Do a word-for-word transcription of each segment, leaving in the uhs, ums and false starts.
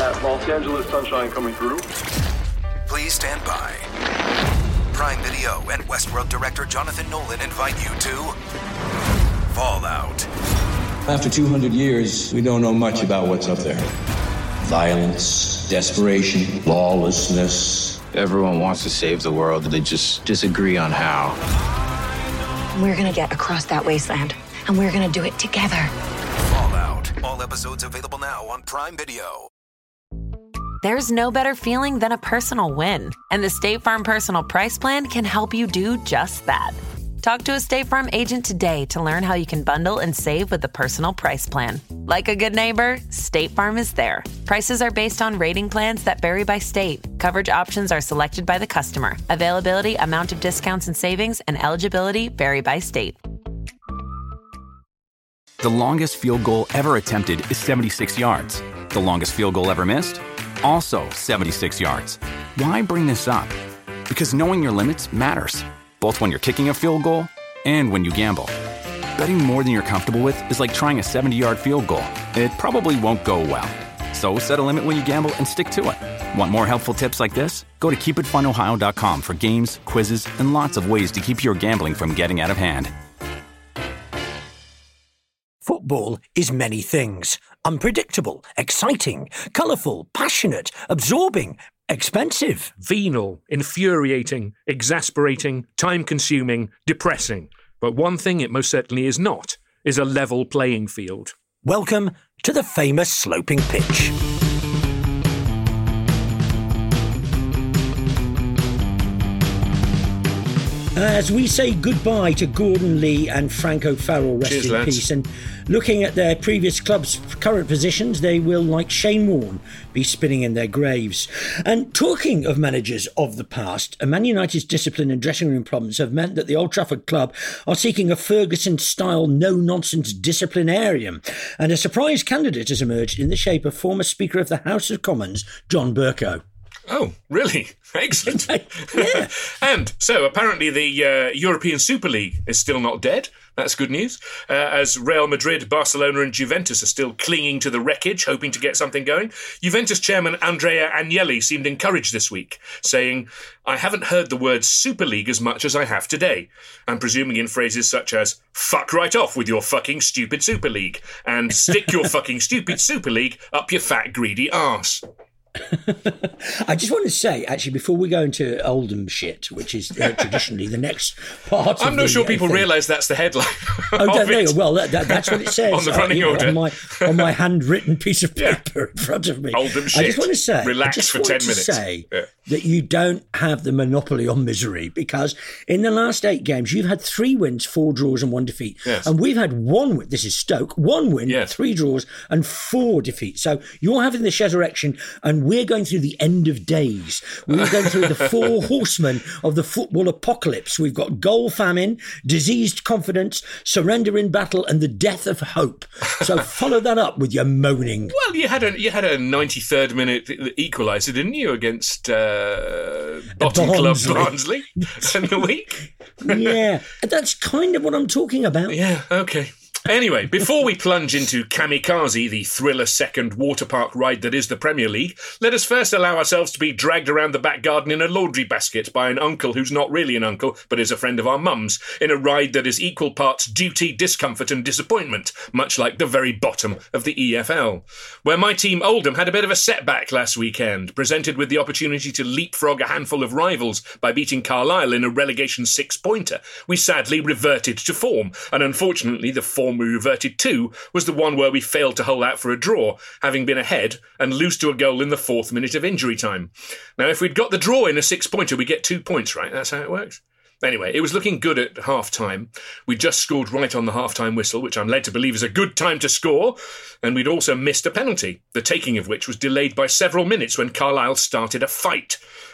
that Los Angeles sunshine coming through. Please stand by. Prime Video and Westworld director Jonathan Nolan invite you to Fallout. After two hundred years, we don't know much about what's up there. Violence, desperation, lawlessness. Everyone wants to save the world, they just disagree on how. We're gonna get across that wasteland, and we're gonna do it together. Fallout. All episodes available now on Prime Video. There's no better feeling than a personal win, and the State Farm Personal Price Plan can help you do just that. Talk to a State Farm agent today to learn how you can bundle and save with the Personal Price Plan. Like a good neighbor, State Farm is there. Prices are based on rating plans that vary by state. Coverage options are selected by the customer. Availability, amount of discounts and savings, and eligibility vary by state. The longest field goal ever attempted is seventy-six yards. The longest field goal ever missed? Also seventy-six yards. Why bring this up? Because knowing your limits matters, both when you're kicking a field goal and when you gamble. Betting more than you're comfortable with is like trying a seventy-yard field goal. It probably won't go well. So set a limit when you gamble and stick to it. Want more helpful tips like this? Go to keep it fun ohio dot com for games, quizzes, and lots of ways to keep your gambling from getting out of hand. Football is many things. Unpredictable, exciting, colourful, passionate, absorbing, expensive. Venal, infuriating, exasperating, time-consuming, depressing. But one thing it most certainly is not, is a level playing field. Welcome to the famous sloping pitch. As we say goodbye to Gordon Lee and Frank O'Farrell, rest Cheers, in lads. peace, and looking at their previous clubs' current positions, they will, like Shane Warne, be spinning in their graves. And talking of managers of the past, Man United's discipline and dressing room problems have meant that the Old Trafford club are seeking a Ferguson-style no-nonsense disciplinarian. And a surprise candidate has emerged in the shape of former Speaker of the House of Commons, John Bercow. Oh, really? Excellent. Yeah. And so apparently the uh, European Super League is still not dead. That's good news. Uh, as Real Madrid, Barcelona and Juventus are still clinging to the wreckage, hoping to get something going, Juventus chairman Andrea Agnelli seemed encouraged this week, saying, "I haven't heard the word Super League as much as I have today." I'm presuming in phrases such as, "Fuck right off with your fucking stupid Super League," and "Stick your fucking stupid Super League up your fat greedy arse." I just want to say, actually, before we go into Oldham shit, which is uh, traditionally the next part of I'm not the, sure uh, people thing. realise that's the headline. Oh, of don't they? it. Well, that, that, that's what it says On the running uh, order. on my on my handwritten piece of Yeah. paper in front of me. Oldham I shit. just want to say, Relax I just for want ten to minutes. say Yeah. that you don't have the monopoly on misery, because in the last eight games you've had three wins, four draws, and one defeat, Yes. and we've had one win. This is Stoke, one win, Yes. three draws, and four defeats. So you're having the resurrection, and we're going through the end of days. We're going through the four horsemen of the football apocalypse. We've got goal famine, diseased confidence, surrender in battle, and the death of hope. So follow that up with your moaning. Well, you had a you had a ninety-third minute equaliser, didn't you, against uh, bottom Barnsley. club Barnsley in the week? Yeah, that's kind of what I'm talking about. Yeah, okay. Anyway, before we plunge into Kamikaze, the thriller second water park ride that is the Premier League, let us first allow ourselves to be dragged around the back garden in a laundry basket by an uncle who's not really an uncle, but is a friend of our mum's, in a ride that is equal parts duty, discomfort and disappointment, much like the very bottom of the E F L, where my team Oldham had a bit of a setback last weekend, presented with the opportunity to leapfrog a handful of rivals by beating Carlisle in a relegation six-pointer. We sadly reverted to form, and unfortunately the form we reverted to was the one where we failed to hold out for a draw, having been ahead and lose to a goal in the fourth minute of injury time. Now, if we'd got the draw in a six-pointer, we get two points, right? That's how it works. Anyway, it was looking good at half-time. We'd just scored right on the half-time whistle, which I'm led to believe is a good time to score, and we'd also missed a penalty, the taking of which was delayed by several minutes when Carlisle started a fight.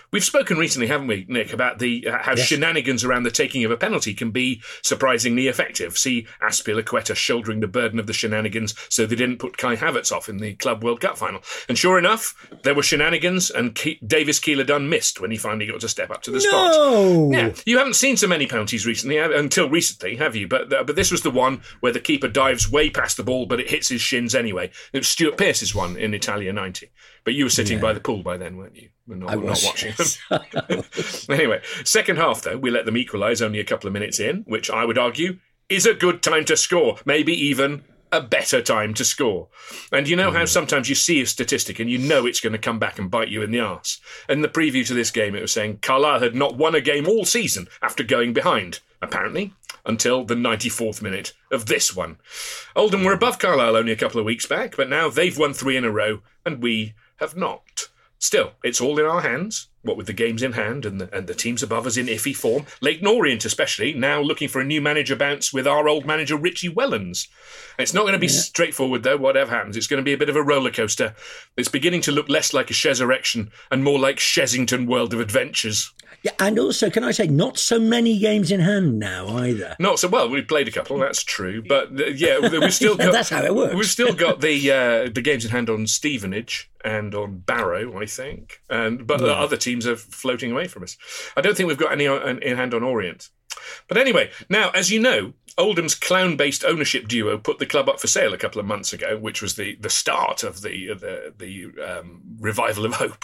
We've spoken recently, haven't we, Nick, about the uh, how yes. shenanigans around the taking of a penalty can be surprisingly effective. See Azpilicueta shouldering the burden of the shenanigans so they didn't put Kai Havertz off in the Club World Cup final. And sure enough, there were shenanigans, and Ke- Davis Keeler-Dunn missed when he finally got to step up to the spot. No! Yeah, you haven't seen so many penalties recently, until recently, have you? But uh, but this was the one where the keeper dives way past the ball, but it hits his shins anyway. It was Stuart Pearce's one in Italia ninety. But you were sitting yeah. by the pool by then, weren't you? Not, I was. Not watching them. Anyway, second half, though, we let them equalise only a couple of minutes in, which I would argue is a good time to score. Maybe even a better time to score. And you know mm. how sometimes you see a statistic and you know it's going to come back and bite you in the arse. In the preview to this game, it was saying Carlisle had not won a game all season after going behind, apparently, until the ninety-fourth minute of this one. Oldham were above Carlisle only a couple of weeks back, but now they've won three in a row and we have not. Still, it's all in our hands, what with the games in hand and the, and the teams above us in iffy form. Leyton Orient especially, now looking for a new manager bounce with our old manager Richie Wellens. It's not going to be yeah. straightforward though, whatever happens. It's going to be a bit of a roller coaster. It's beginning to look less like a Cheserection and more like Chesington World of Adventures. Yeah, and also, can I say, not so many games in hand now either. Not so well. We've played a couple, that's true, but uh, yeah, we've still got. That's how it works. We've still got the uh, the games in hand on Stevenage and on Barrow, I think, and but yeah. the other teams are floating away from us. I don't think we've got any on, in hand on Orient. But anyway, now, as you know, Oldham's clown-based ownership duo put the club up for sale a couple of months ago, which was the, the start of the the, the um, revival of hope,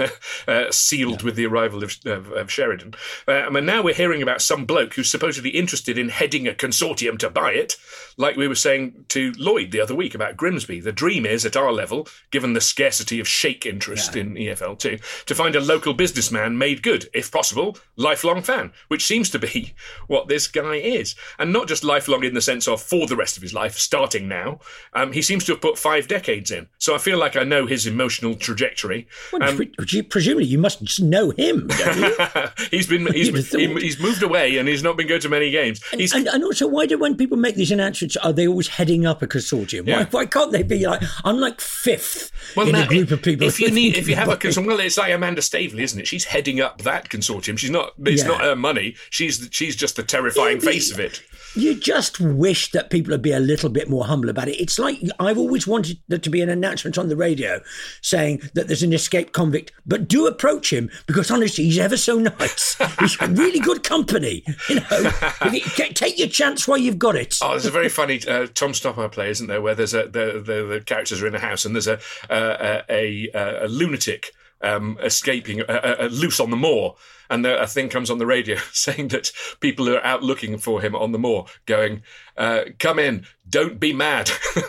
uh, sealed yeah. with the arrival of, of, of Sheridan. Uh, and now we're hearing about some bloke who's supposedly interested in heading a consortium to buy it, like we were saying to Lloyd the other week about Grimsby. The dream is, at our level, given the scarcity of sheikh interest yeah. in E F L two, to find a local businessman made good, if possible, lifelong fan, which seems to be what this guy is. And not just lifelong in the sense of for the rest of his life, starting now. Um, he seems to have put five decades in. So I feel like I know his emotional trajectory. Well, um, presumably you must know him, don't you? he's been he's, he, he's moved away and he's not been going to many games. And, he's, and, and also, why do when people make these announcements, are they always heading up a consortium? Yeah. Why, why can't they be like, I'm like fifth well, in now, a group of people? If you need, if you have a consortium, well, it's like Amanda Staveley, isn't it? She's heading up that consortium. She's not. It's yeah. not her money. She's she's just the terrifying yeah, face of it. You just wish that people would be a little bit more humble about it. It's like I've always wanted there to be an announcement on the radio saying that there's an escaped convict, but do approach him because honestly, he's ever so nice. He's really good company. You know, you, take your chance while you've got it. Oh, there's a very funny uh, Tom Stoppard play, isn't there, where there's a the the, the characters are in a house and there's a uh, a, a, a lunatic um, escaping uh, uh, loose on the moor. And a thing comes on the radio saying that people are out looking for him on the moor, going, uh, "Come in, don't be mad."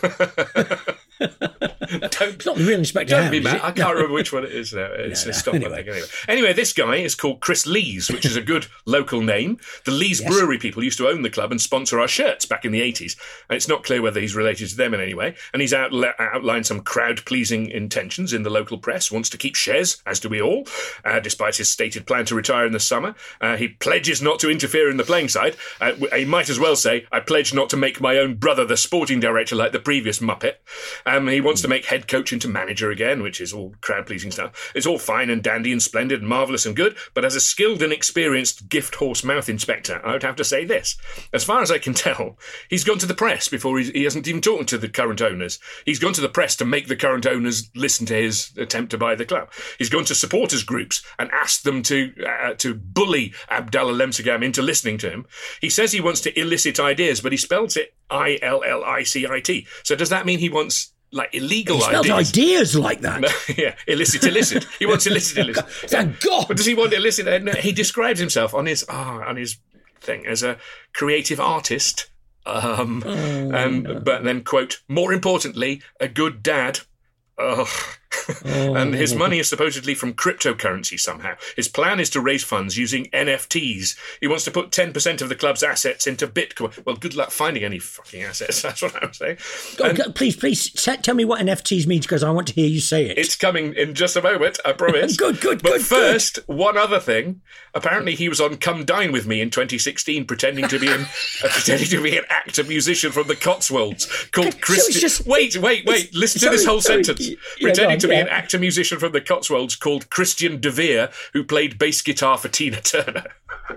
don't, it's not the real Inspector Don't Hound, be mad. I can't remember which one it is now. It's no, a no. stop Anyway. thing. Anyway. anyway, this guy is called Chris Lees, which is a good local name. The Lees yes. Brewery people used to own the club and sponsor our shirts back in the eighties. And it's not clear whether he's related to them in any way. And he's outla- outlined some crowd-pleasing intentions in the local press, wants to keep shares, as do we all, uh, despite his stated plan to retire in the summer. Uh, he pledges not to interfere in the playing side. Uh, he might as well say, I pledge not to make my own brother the sporting director like the previous Muppet. Um, he wants to make head coach into manager again, which is all crowd-pleasing stuff. It's all fine and dandy and splendid and marvellous and good, but as a skilled and experienced gift horse mouth inspector, I would have to say this. As far as I can tell, he's gone to the press before he's, he hasn't even talked to the current owners. He's gone to the press to make the current owners listen to his attempt to buy the club. He's gone to supporters groups and asked them to uh, to bully Abdallah Lemsagam into listening to him. He says he wants to elicit ideas, but he spells it I L L I C I T. So does that mean he wants like illegal he spelled ideas? ideas like that. No, yeah, illicit, illicit. He wants illicit, illicit. Thank God. But does he want illicit? Uh, no, he describes himself on his oh, on his thing as a creative artist. Um, oh, and no. But then, quote, more importantly, a good dad. Ugh. Oh. And his money is supposedly from cryptocurrency somehow. His plan is to raise funds using N F Ts. He wants to put ten percent of the club's assets into Bitcoin. Well, good luck finding any fucking assets. That's what I'm saying. Oh, And please, please t- tell me what N F Ts means because I want to hear you say it. it's coming in just a moment, I promise. Good, good, But good, first, one other thing. Apparently, he was on Come Dine With Me in twenty sixteen, pretending to be an uh, pretending to be an actor musician from the Cotswolds called So Christian. it's just- wait, wait, wait! Listen to sorry, this whole sorry. sentence. Yeah, Pretending to be Yeah. an actor-musician from the Cotswolds called Christian De Vere, who played bass guitar for Tina Turner.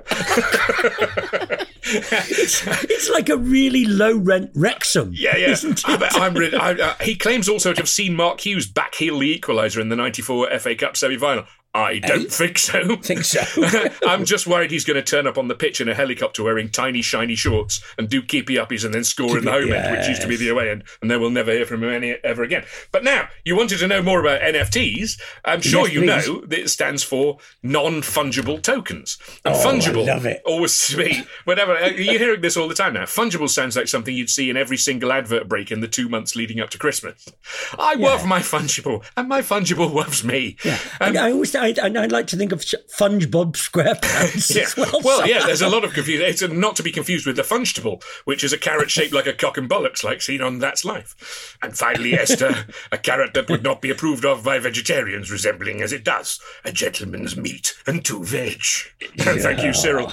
it's, it's like a really low-rent Wrexham. Yeah, yeah. Isn't I, it? bet I'm really, I, uh, he claims also to have seen Mark Hughes backheel the equaliser in the ninety-four F A Cup semi-final. I don't Eh? think so. Think so. I'm just worried he's going to turn up on the pitch in a helicopter wearing tiny, shiny shorts and do keepy-uppies and then score in the home end, which used to be the away end, and then we'll never hear from him any, ever again. But now, you wanted to know more about N F Ts. I'm sure Yes, you please. know that it stands for non-fungible tokens. And Oh, fungible I love it. always to be, whatever, you're hearing this all the time now. Fungible sounds like something you'd see in every single advert break in the two months leading up to Christmas. I Yeah. love my fungible, and my fungible loves me. Yeah. Um, And I always, I, I'd like to think of SpongeBob SquarePants Yeah. as well. Well, yeah, somehow. there's a lot of confusion. It's not to be confused with the fungible, which is a carrot shaped like a cock and bollocks, like seen on That's Life. And finally, Esther, a carrot that would not be approved of by vegetarians, resembling as it does a gentleman's meat and two veg. Thank you, Cyril.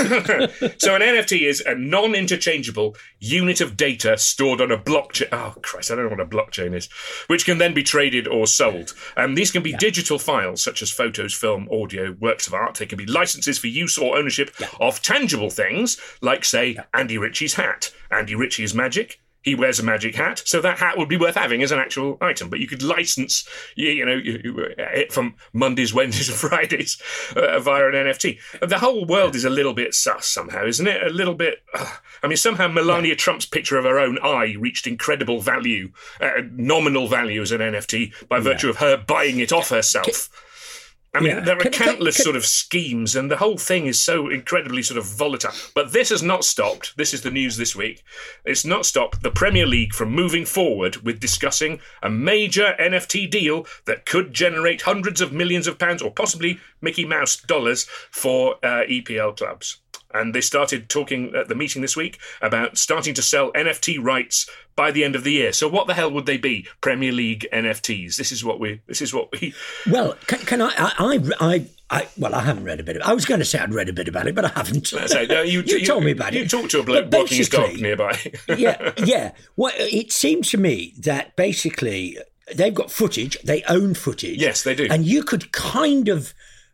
So an N F T is a non-interchangeable unit of data stored on a blockchain. Oh, Christ, I don't know what a blockchain is, which can then be traded or sold. Um, these can be digital files, such as photos, film, audio, works of art. They can be licenses for use or ownership of tangible things, like, say, Andy Ritchie's hat. Andy Ritchie is magic. He wears a magic hat, so that hat would be worth having as an actual item. But you could license, you, you know, you, you, it from Mondays, Wednesdays, and Fridays uh, via an N F T. The whole world is a little bit sus somehow, isn't it? A little bit. Uh, I mean, somehow Melania Trump's picture of her own eye reached incredible value, uh, nominal value as an N F T by virtue of her buying it off herself. I mean, Yeah. there are Can- can- countless can- sort of schemes, and the whole thing is so incredibly sort of volatile. But this has not stopped. This is the news this week. It's not stopped the Premier League from moving forward with discussing a major N F T deal that could generate hundreds of millions of pounds, or possibly Mickey Mouse dollars, for uh, E P L clubs. And they started talking at the meeting this week about starting to sell N F T rights by the end of the year. So what the hell would they be? Premier League N F Ts. This is what we. This is what we. Well, can, can I, I, I, I, well, I haven't read a bit of it. I was going to say I'd read a bit about it, but I haven't. Let's say, no, you, you told me about you it. You talked to a bloke But walking his dog basically- nearby. yeah, yeah. Well, it seemed to me that basically they've got footage, they own footage. Yes, they do. And you could kind of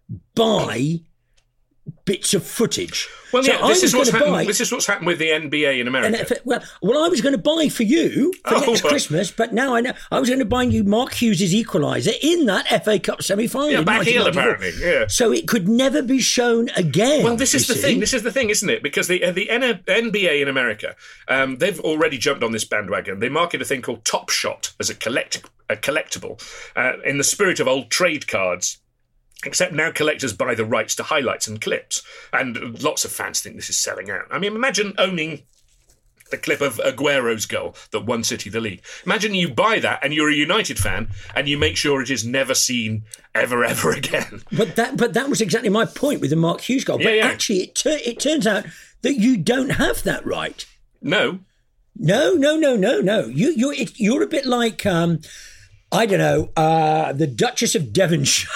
buy bits of footage. Well, So yeah, I this was is what's gonna happened. buy- This is what's happened with the N B A in And America. if it- well, well, I was going to buy for you for Oh, next well. Christmas, but now I know I was going to buy you Mark Hughes' equaliser in that F A Cup semi-final. Yeah, in back heel, nineteen ninety-four. apparently, yeah. So it could never be shown again. Well, this is you the see. thing. This is the thing, isn't it? Because the uh, the N B A in America, um, they've already jumped on this bandwagon. They market a thing called Top Shot as a collect a collectible, uh, in the spirit of old trade cards. Except now collectors buy the rights to highlights and clips. And lots of fans think this is selling out. I mean, imagine owning the clip of Aguero's goal that won City the league. Imagine you buy that and you're a United fan and you make sure it is never seen ever, ever again. But that, but that was exactly my point with the Mark Hughes goal. Yeah, but yeah. actually, it, tur- it turns out that you don't have that right. No. No, no, no, no, no. You, you're, it, you're a bit like, um, I don't know, uh, the Duchess of Devonshire,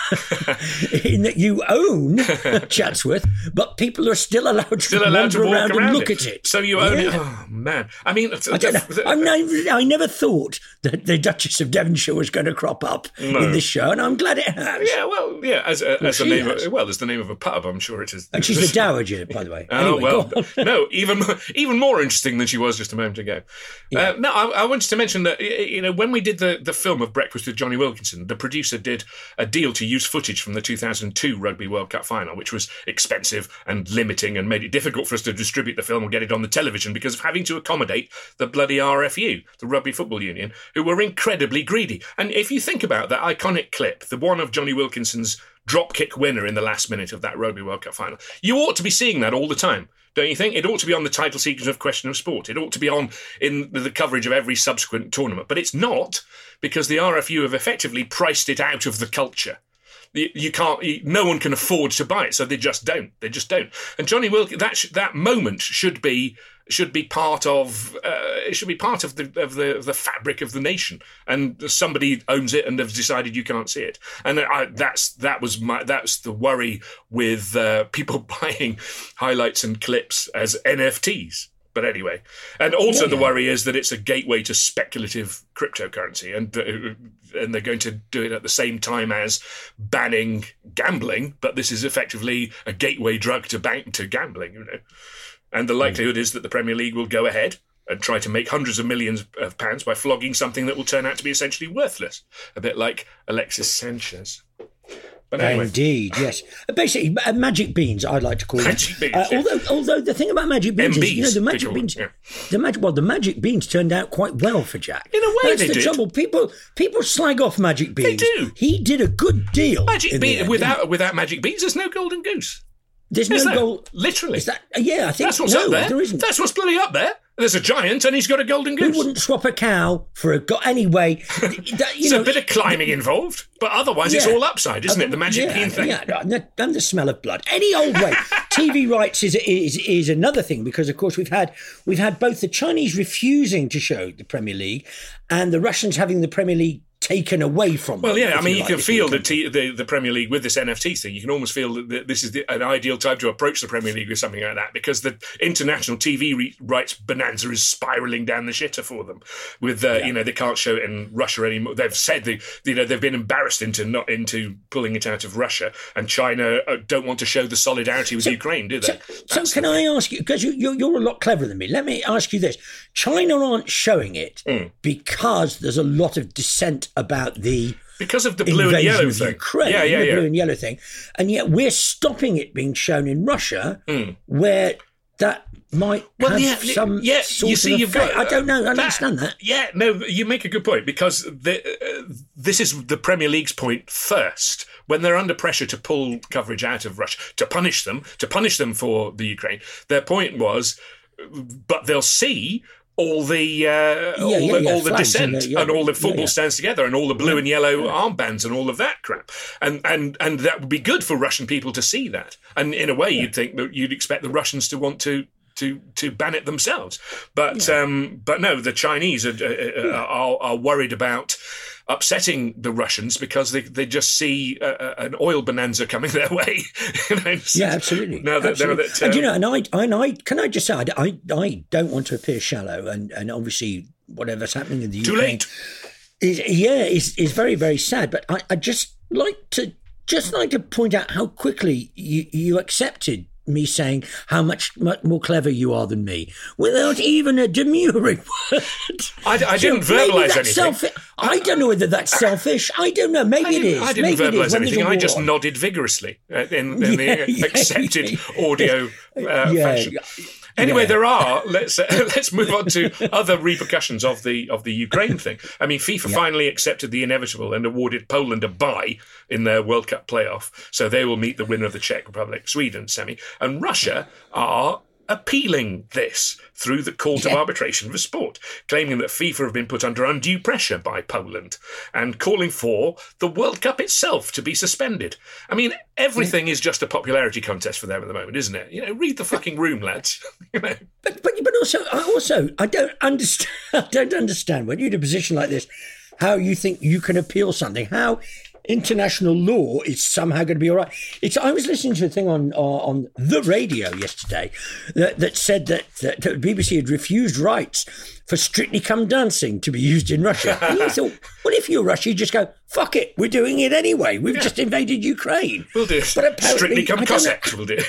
in that you own Chatsworth, but people are still allowed to Still allowed wander to walk around, around and look it. at it. So you own it. Yeah. Oh, man. I mean, I don't know. the- I'm never, I never thought that the Duchess of Devonshire was going to crop up No. in this show, and I'm glad it has. Yeah, well, yeah, as, a, as the she name has. of, well, as the name of a pub, I'm sure it is. And she's the dowager, by the way. Oh, Anyway, well, go on. no, even even more interesting than she was just a moment ago. Uh, no, I, I wanted to mention that, y- you know, when we did the, the film of Breakfast with Johnny Wilkinson, the producer did a deal to use footage from the two thousand two Rugby World Cup final, which was expensive and limiting and made it difficult for us to distribute the film and get it on the television because of having to accommodate the bloody R F U, the Rugby Football Union, who were incredibly greedy. And if you think about that iconic clip, the one of Johnny Wilkinson's drop-kick winner in the last minute of that Rugby World Cup final, you ought to be seeing that all the time. Don't you think? It ought to be on the title sequence of Question of Sport. It ought to be on in the coverage of every subsequent tournament. But it's not, because the R F U have effectively priced it out of the culture. You, you can't. You, no one can afford to buy it, so they just don't. They just don't. And Johnny Wilkins, that sh- that moment should be should be part of uh, it should be part of the of the of the fabric of the nation. And somebody owns it and have decided you can't see it. And I, that's that was my that's the worry with uh, people buying highlights and clips as N F Ts. But anyway, and also Yeah, the yeah. worry is that it's a gateway to speculative cryptocurrency, and uh, and they're going to do it at the same time as banning gambling. But this is effectively a gateway drug to bank to gambling, you know. And the likelihood is that the Premier League will go ahead and try to make hundreds of millions of pounds by flogging something that will turn out to be essentially worthless, a bit like Alexis Sanchez. But anyway. Indeed, yes. Basically, uh, magic beans, I'd like to call them. Magic beans, Uh, yeah. although, although the thing about magic beans M is, you know, Bs, the they magic call them, beans, yeah. the magic, well, the magic beans turned out quite well for Jack. In a way, That's they the did. trouble. People, people slag off magic beans. do. He did a good deal. Magic in the bean end, without didn't without magic beans, there's no golden goose. he? There's Is no there? goal. Literally. Is that? Yeah, I think That's what's no, up there. there isn't. That's what's bloody up there. There's a giant and he's got a golden Who goose. wouldn't swap a cow for a go- anyway? that, you There's know, a bit of climbing involved, but otherwise it's Yeah. all upside, isn't it? The magic yeah, bean thing. Yeah, and the, and the smell of blood. Any old way. T V rights is, is is another thing because, of course, we've had we've had both the Chinese refusing to show the Premier League and the Russians having the Premier League taken away from them. Well, yeah, if I mean, you like, can if feel you the, t- the the Premier League with this N F T thing. You can almost feel that th- this is the, an ideal time to approach the Premier League with something like that because the international T V re- rights bonanza is spiralling down the shitter for them. With uh, Yeah. you know, they can't show it in Russia anymore. They've said they, you know, they've been embarrassed into not into pulling it out of Russia, and China uh, don't want to show the solidarity with Ukraine, do they? So, That's so can the I thing. ask you, because you, you're, you're a lot cleverer than me, let me ask you this. China aren't showing it Mm. because there's a lot of dissent about the Because of the blue and invasion yellow of thing. Ukraine, yeah, yeah, the yeah. blue and yellow thing, and yet we're stopping it being shown in Russia, Mm. where that might Well, have yeah, some yeah. sort You see, of you've effect. got. I don't know. I don't that- understand that. Yeah, no, you make a good point because the, uh, this is the Premier League's point first. When they're under pressure to pull coverage out of Russia, to punish them, to punish them for the Ukraine, their point was, but they'll see all the uh, all, yeah, the, yeah, all the flags dissent and the- yeah, and all the football yeah, yeah. stands together and all the blue and yellow armbands and all of that crap, and and and that would be good for Russian people to see that. And in a way, you'd think that you'd expect the Russians to want to. To, to ban it themselves, but Yeah. um, but no, the Chinese are, uh, are are worried about upsetting the Russians because they, they just see uh, uh, an oil bonanza coming their way. You know, Yeah, absolutely. Now that, now absolutely. that, and you um, know, and I, and I, can I just say, I, I, I don't want to appear shallow, and, and obviously whatever's happening in the too Ukraine late. is, yeah, is is very very sad. But I, I just like to just like to point out how quickly you you accepted me saying how much, much more clever you are than me without even a demurring word. I, I So didn't maybe verbalise that's anything. selfi- I don't know whether that's selfish. I don't know. Maybe I it didn't, is. I didn't Maybe it verbalise is when anything. there's a I just war. nodded vigorously uh, in, in Yeah, the yeah, accepted yeah. audio uh, Yeah, fashion. yeah. Anyway, Yeah. there are. Let's uh, let's move on to other repercussions of the of the Ukraine thing. I mean, FIFA finally accepted the inevitable and awarded Poland a bye in their World Cup playoff, so they will meet the winner of the Czech Republic Sweden semi, and Russia are appealing this through the Court of Arbitration for Sport, claiming that FIFA have been put under undue pressure by Poland and calling for the World Cup itself to be suspended. I mean, everything is just a popularity contest for them at the moment, isn't it? You know, read the fucking room, lads. You know. But but but also I also I don't understand. I don't understand when you're in a position like this, how you think you can appeal something. How international law is somehow going to be all right. It's. I was listening to a thing on uh, on the radio yesterday that, that said that, that the B B C had refused rights for Strictly Come Dancing to be used in Russia. And you thought, well, if you're Russia, you just go, fuck it, we're doing it anyway. We've Yeah. just invaded Ukraine. We'll do. But apparently, Strictly Come I don't know- Cossacks, we'll do.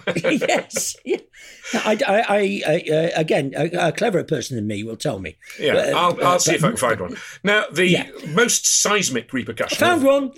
yes. Yeah. I, I, I, I uh, again, a, a cleverer person than me will tell me. Yeah, But, uh, I'll, I'll uh, see but- if I can find one. Now, the Yeah. most seismic repercussion. Found of- one.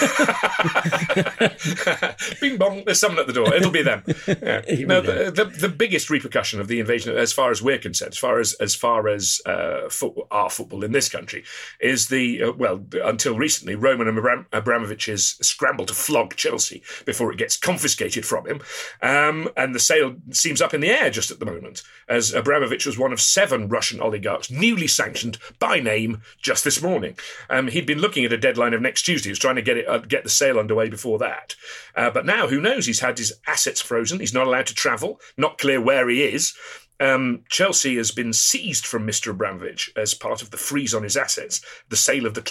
Bing bong, there's someone at the door. It'll be them. Yeah. It'll No, be the, the the biggest repercussion of the invasion, as far as we're concerned, as far as as far as uh, football, our football in this country, is the uh, well, until recently, Roman Abram- Abramovich's scramble to flog Chelsea before it gets confiscated from him, um, and the sale seems up in the air just at the moment, as Abramovich was one of seven Russian oligarchs newly sanctioned by name just this morning. Um, he'd been looking at a deadline of next Tuesday. He was trying to get it uh, get the sale underway before that. Uh, but now, who knows? He's had his assets frozen. He's not allowed to travel. Not clear where he is. Um, Chelsea has been seized from Mister Abramovich as part of the freeze on his assets, the sale of the club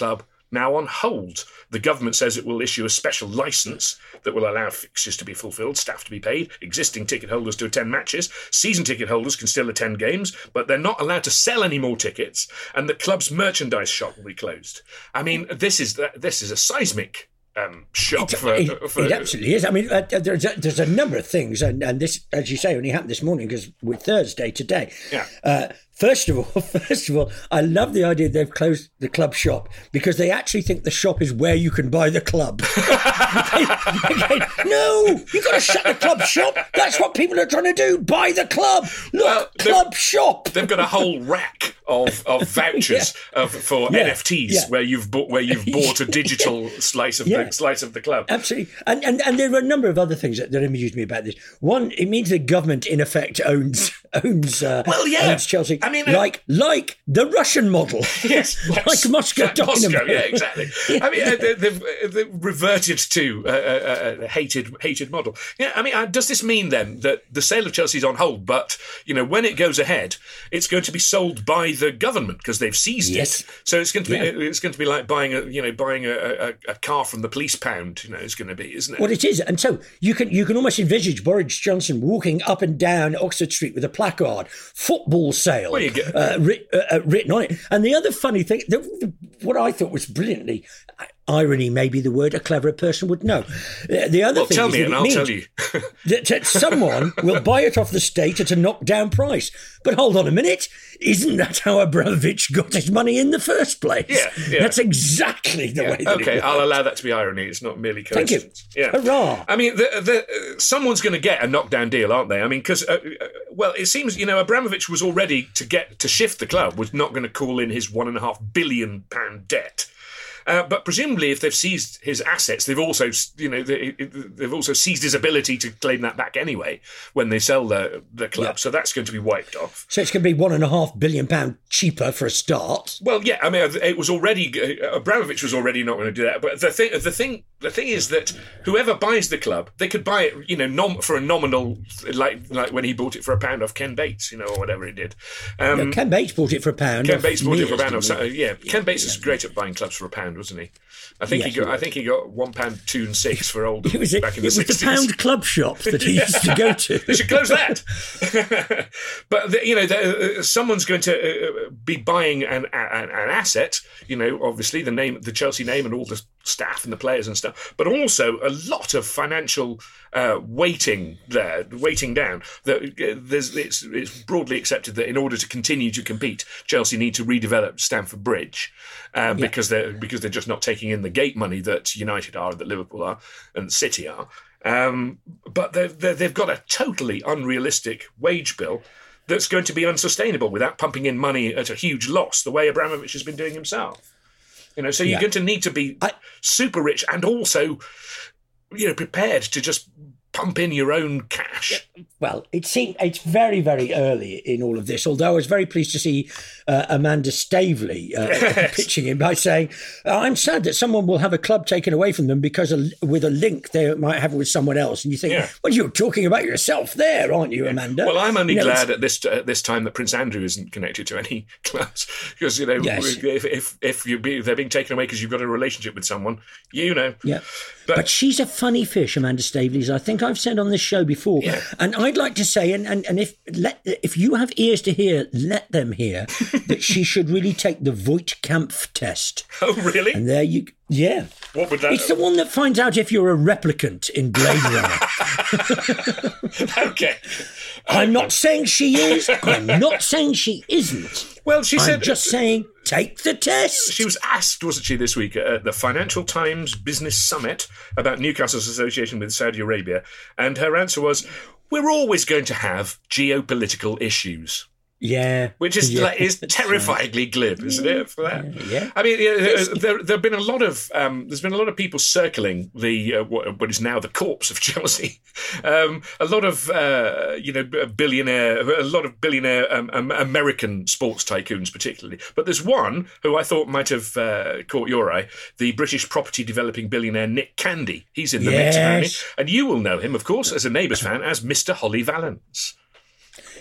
now on hold. The government says it will issue a special licence that will allow fixtures to be fulfilled, staff to be paid, existing ticket holders to attend matches, season ticket holders can still attend games, but they're not allowed to sell any more tickets, and the club's merchandise shop will be closed. I mean, this is this is a seismic um, shock. It, for, it, for, it absolutely is. I mean, uh, there's a, there's a number of things, and, and this, as you say, only happened this morning because we're Thursday today. Yeah. Uh, First of all, first of all, I love the idea they've closed the club shop because they actually think the shop is where you can buy the club. they, they, no, you've got to shut the club shop. That's what people are trying to do. Buy the club. Look, well, club shop. They've got a whole rack of, of vouchers yeah. of, for yeah. N F Ts yeah. where you've bought where you've bought a digital yeah. slice of yeah. the slice of the club. Absolutely, and, and and there are a number of other things that, that amused me about this. One, it means the government in effect owns owns uh, well, yeah. owns Chelsea. I mean, like. Uh, Like the Russian model. Yes. like Moscow like Dynamo. Moscow, yeah, exactly. yeah. I mean, uh, they've, they've reverted to a, a, a hated hated model. Yeah, I mean, uh, does this mean then that the sale of Chelsea is on hold, but, you know, when it goes ahead, it's going to be sold by the government because they've seized yes. it? So it's going to be yeah. it's going to be like buying a, you know, buying a, a, a car from the police pound, you know, it's going to be, isn't it? Well, it is. And so you can you can almost envisage Boris Johnson walking up and down Oxford Street with a placard, football sale, well, you get, uh, writ, uh, written on it. And the other funny thing, the, the, what I thought was brilliantly, irony may be the word a clever person would know. The, the other well, thing tell is me that and it I'll means tell you. that, that someone will buy it off the state at a knockdown price. But hold on a minute. Isn't that how Abramovich got his money in the first place? Yeah, yeah. That's exactly the yeah. way that Okay, it I'll allow that to be irony. It's not merely coincidence. Thank you. Yeah. Hurrah. I mean, the, the, uh, someone's going to get a knockdown deal, aren't they? I mean, because, uh, uh, well, it seems, you know, Abramovich was already, to get to shift the club, was not going to call in his one and a half billion pound debt. Uh, but presumably, if they've seized his assets, they've also, you know, they, they've also seized his ability to claim that back anyway when they sell the the club. Yeah. So that's going to be wiped off. So it's going to be one and a half billion pound cheaper for a start. Well, yeah, I mean, it was already uh, Abramovich was already not going to do that. But the thing, the thing, the thing is that whoever buys the club, they could buy it, you know, nom- for a nominal, like like when he bought it for a pound off Ken Bates, you know, or whatever he did. Um, no, Ken Bates bought it for a pound. Ken Bates bought it for a pound. Of, uh, yeah, Ken Bates is great at buying clubs for a pound, wasn't he? I think yes, he got. I think he got one pound two and six for Oldham it was a, back in the it sixties. It was the pound club shop that he used to go to. They should close that. But the, you know, the, uh, someone's going to uh, be buying an, an an asset. You know, obviously the name, the Chelsea name, and all the staff and the players and stuff. But also a lot of financial uh, weighting there, weighting down. That uh, there's it's, it's broadly accepted that in order to continue to compete, Chelsea need to redevelop Stamford Bridge. Um, yeah. Because they're because they're just not taking in the gate money that United are, that Liverpool are, and City are. Um, but they've they've got a totally unrealistic wage bill that's going to be unsustainable without pumping in money at a huge loss, the way Abramovich has been doing himself. You know, so you're yeah. going to need to be I, super rich and also, you know, prepared to just pump in your own cash. Well, it seems it's very, very early in all of this, although I was very pleased to see uh, Amanda Staveley uh, yes. pitching in by saying, I'm sad that someone will have a club taken away from them because of, with a link they might have with someone else. And you think, yeah. well, you're talking about yourself there, aren't you, Amanda? Well, I'm only you know, glad at this at this time that Prince Andrew isn't connected to any clubs because, you know, yes. if if, if you be, they're being taken away because you've got a relationship with someone, you know. Yeah. But, but she's a funny fish, Amanda Staveley. I think I've said on this show before. Yeah. And I'd like to say, and, and, and if let if you have ears to hear, let them hear, that she should really take the Voigt-Kampff test. Oh, really? And there you yeah. What would that It's the one that finds out if you're a replicant in Blade Runner. Okay. I'm not saying she is. I'm not saying she isn't. Well, she I'm said... just saying, take the test. She was asked, wasn't she, this week at the Financial Times Business Summit about Newcastle's association with Saudi Arabia. And her answer was, we're always going to have geopolitical issues. Yeah. Which is yeah, like, is terrifyingly right. glib, isn't yeah, it, for that? Yeah. yeah. I mean, uh, there there have been a lot of um, there's been a lot of people circling the uh, what, what is now the corpse of Chelsea. Um, a lot of uh, you know billionaire, a lot of billionaire um, um, American sports tycoons, particularly. But there's one who I thought might have uh, caught your eye: the British property developing billionaire Nick Candy. He's in the yes. mix, apparently, and you will know him, of course, as a Neighbours fan, as Mister Holly Valance.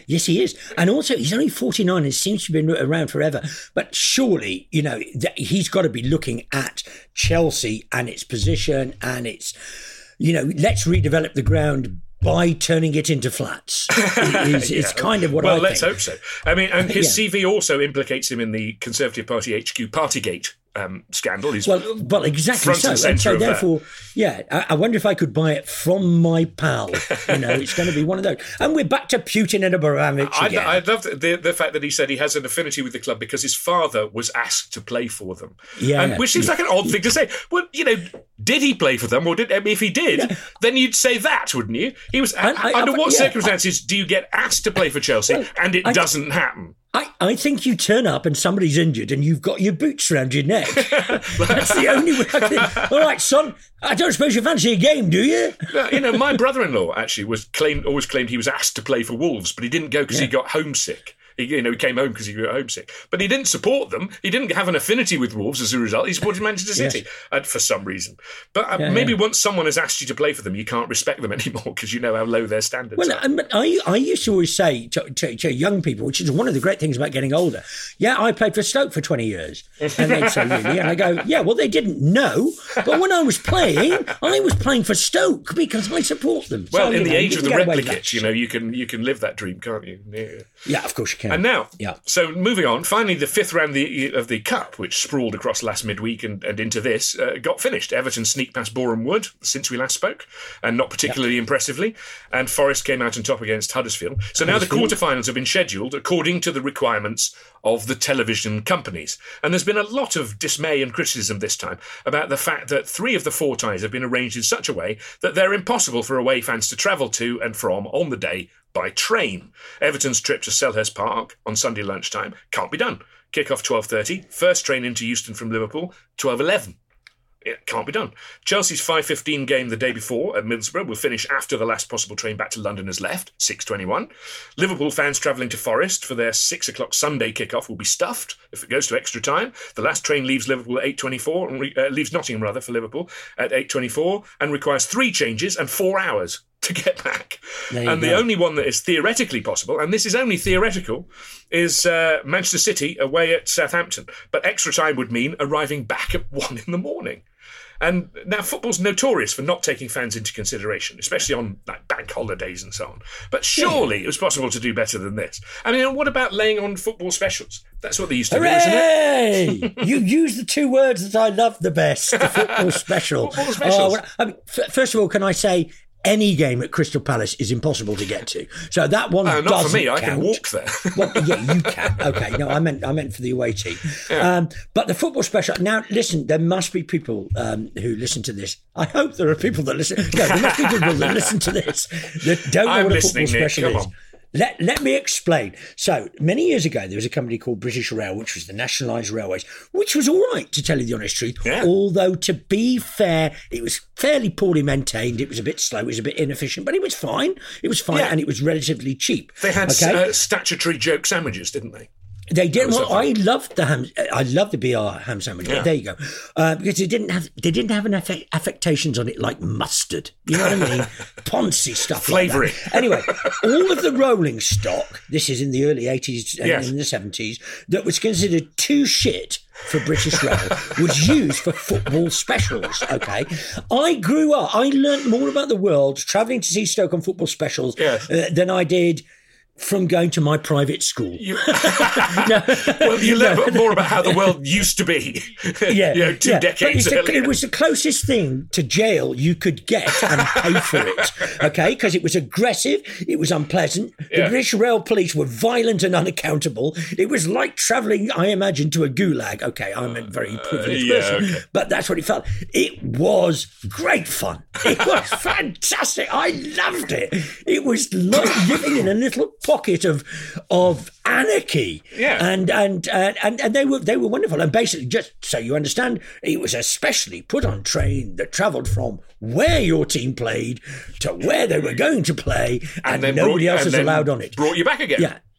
Yes, he is. And also, he's only forty-nine and seems to have been around forever. But surely, you know, th- he's got to be looking at Chelsea and its position and its, you know, let's redevelop the ground by turning it into flats. It's, yeah. it's kind of what well, I think. Well, let's hope so. I mean, and his Yeah. C V also implicates him in the Conservative Party H Q Partygate um, scandal. He's Well, well, exactly front so. and centre so of that. therefore, yeah, I, I wonder if I could buy it from my pal. You know, it's going to be one of those. And we're back to Putin and Abramovich I, again. I love the, the fact that he said he has an affinity with the club because his father was asked to play for them. Yeah, and, which seems yeah. like an odd thing to say. Well, you know, did he play for them, or did I mean, if he did, yeah. then you'd say that, wouldn't you? He was. I, I, under I, what yeah, circumstances I, do you get asked to play for Chelsea well, and it I, doesn't happen? I, I think you turn up and somebody's injured and you've got your boots around your neck. That's the only way I think. All right, son, I don't suppose you fancy a game, do you? You know, my brother-in-law actually was claimed always claimed he was asked to play for Wolves, but he didn't go because Yeah. he got homesick. He, you know, he came home because he got homesick. But he didn't support them. He didn't have an affinity with Wolves as a result. He supported Manchester City Yes. uh, for some reason. But uh, Yeah, maybe yeah. once someone has asked you to play for them, you can't respect them anymore because you know how low their standards Well, are. I, I, I used to always say to, to, to young people, which is one of the great things about getting older, yeah, I played for Stoke for twenty years. And they'd say, really? And I go, yeah, well, they didn't know. But when I was playing, I was playing for Stoke because I support them. Well, So, in you the know, age you of can the get away with replicates, that. you know, you can you can live that dream, can't you? Yeah. Yeah, of course you can. And now, yeah. so moving on, finally the fifth round of the, of the Cup, which sprawled across last midweek and, and into this, uh, got finished. Everton sneaked past Boreham Wood since we last spoke, and not particularly yep. impressively, and Forest came out on top against Huddersfield. So now the quarterfinals have been scheduled according to the requirements of the television companies. And there's been a lot of dismay and criticism this time about the fact that three of the four ties have been arranged in such a way that they're impossible for away fans to travel to and from on the day by train. Everton's trip to Selhurst Park on Sunday lunchtime can't be done. Kick-off twelve thirty. First train into Euston from Liverpool, twelve eleven. It can't be done. Chelsea's five fifteen game the day before at Middlesbrough will finish after the last possible train back to London has left, six twenty-one. Liverpool fans travelling to Forest for their six o'clock Sunday kick-off will be stuffed if it goes to extra time. The last train leaves Liverpool at eight twenty-four, and re- uh, leaves Nottingham rather for Liverpool at eight twenty-four, and requires three changes and four hours to get back. And the go. only one that is theoretically possible, and this is only theoretical, is uh, Manchester City away at Southampton. But extra time would mean arriving back at one in the morning. And now football's notorious for not taking fans into consideration, especially on like bank holidays and so on. But surely yeah. it was possible to do better than this. I mean, what about laying on football specials? That's what they used to Hooray! do, isn't it? You use the two words that I love the best, the football special. Football specials. Oh, I mean, f- first of all, can I say any game at Crystal Palace is impossible to get to. So that one uh, doesn't not for me. I count. can walk there. Well, yeah, you can. Okay, no, I meant I meant for the away team. Yeah. Um, but the football special. Now, listen, there must be people um, who listen to this. I hope there are people that listen. No, there must be people that listen to this that don't know I'm what a football listening, Nick. special Come is. on. Let, let me explain. So, many years ago, there was a company called British Rail, which was the nationalised railways, which was all right, to tell you the honest truth. Yeah. Although, to be fair, it was fairly poorly maintained. It was a bit slow. It was a bit inefficient, but it was fine. It was fine, Yeah. and it was relatively cheap. They had okay? uh, statutory joke sandwiches, didn't they? They did. Well, I lovely. loved the ham. I loved the B R ham sandwich. Yeah. There you go, uh, because they didn't have they didn't have an affe- affectations on it like mustard. You know what I mean? Poncy stuff. Flavouring. Like that. Anyway, all of the rolling stock. This is in the early eighties and Yes. in the seventies. That was considered too shit for British Rail was used for football specials. Okay, I grew up. I learnt more about the world travelling to see Stoke on football specials Yes. uh, than I did from going to my private school. You, no, well, you learn no. more about how the world used to be. Yeah, you know, two yeah. decades But it's the, earlier. it was the closest thing to jail you could get and pay for it, okay? Because it was aggressive, it was unpleasant. The Yeah. British Rail Police were violent and unaccountable. It was like travelling, I imagine, to a gulag. Okay, I'm a very privileged yeah, person, okay. but that's what it felt. It was great fun. It was fantastic. I loved it. It was like living in a little pocket of of anarchy. Yeah. And and and and, and they were they were wonderful. And basically, just so you understand, it was a specially put on train that travelled from where your team played to where they were going to play, and, then nobody brought- else and was then allowed on it. Brought you back again. Yeah.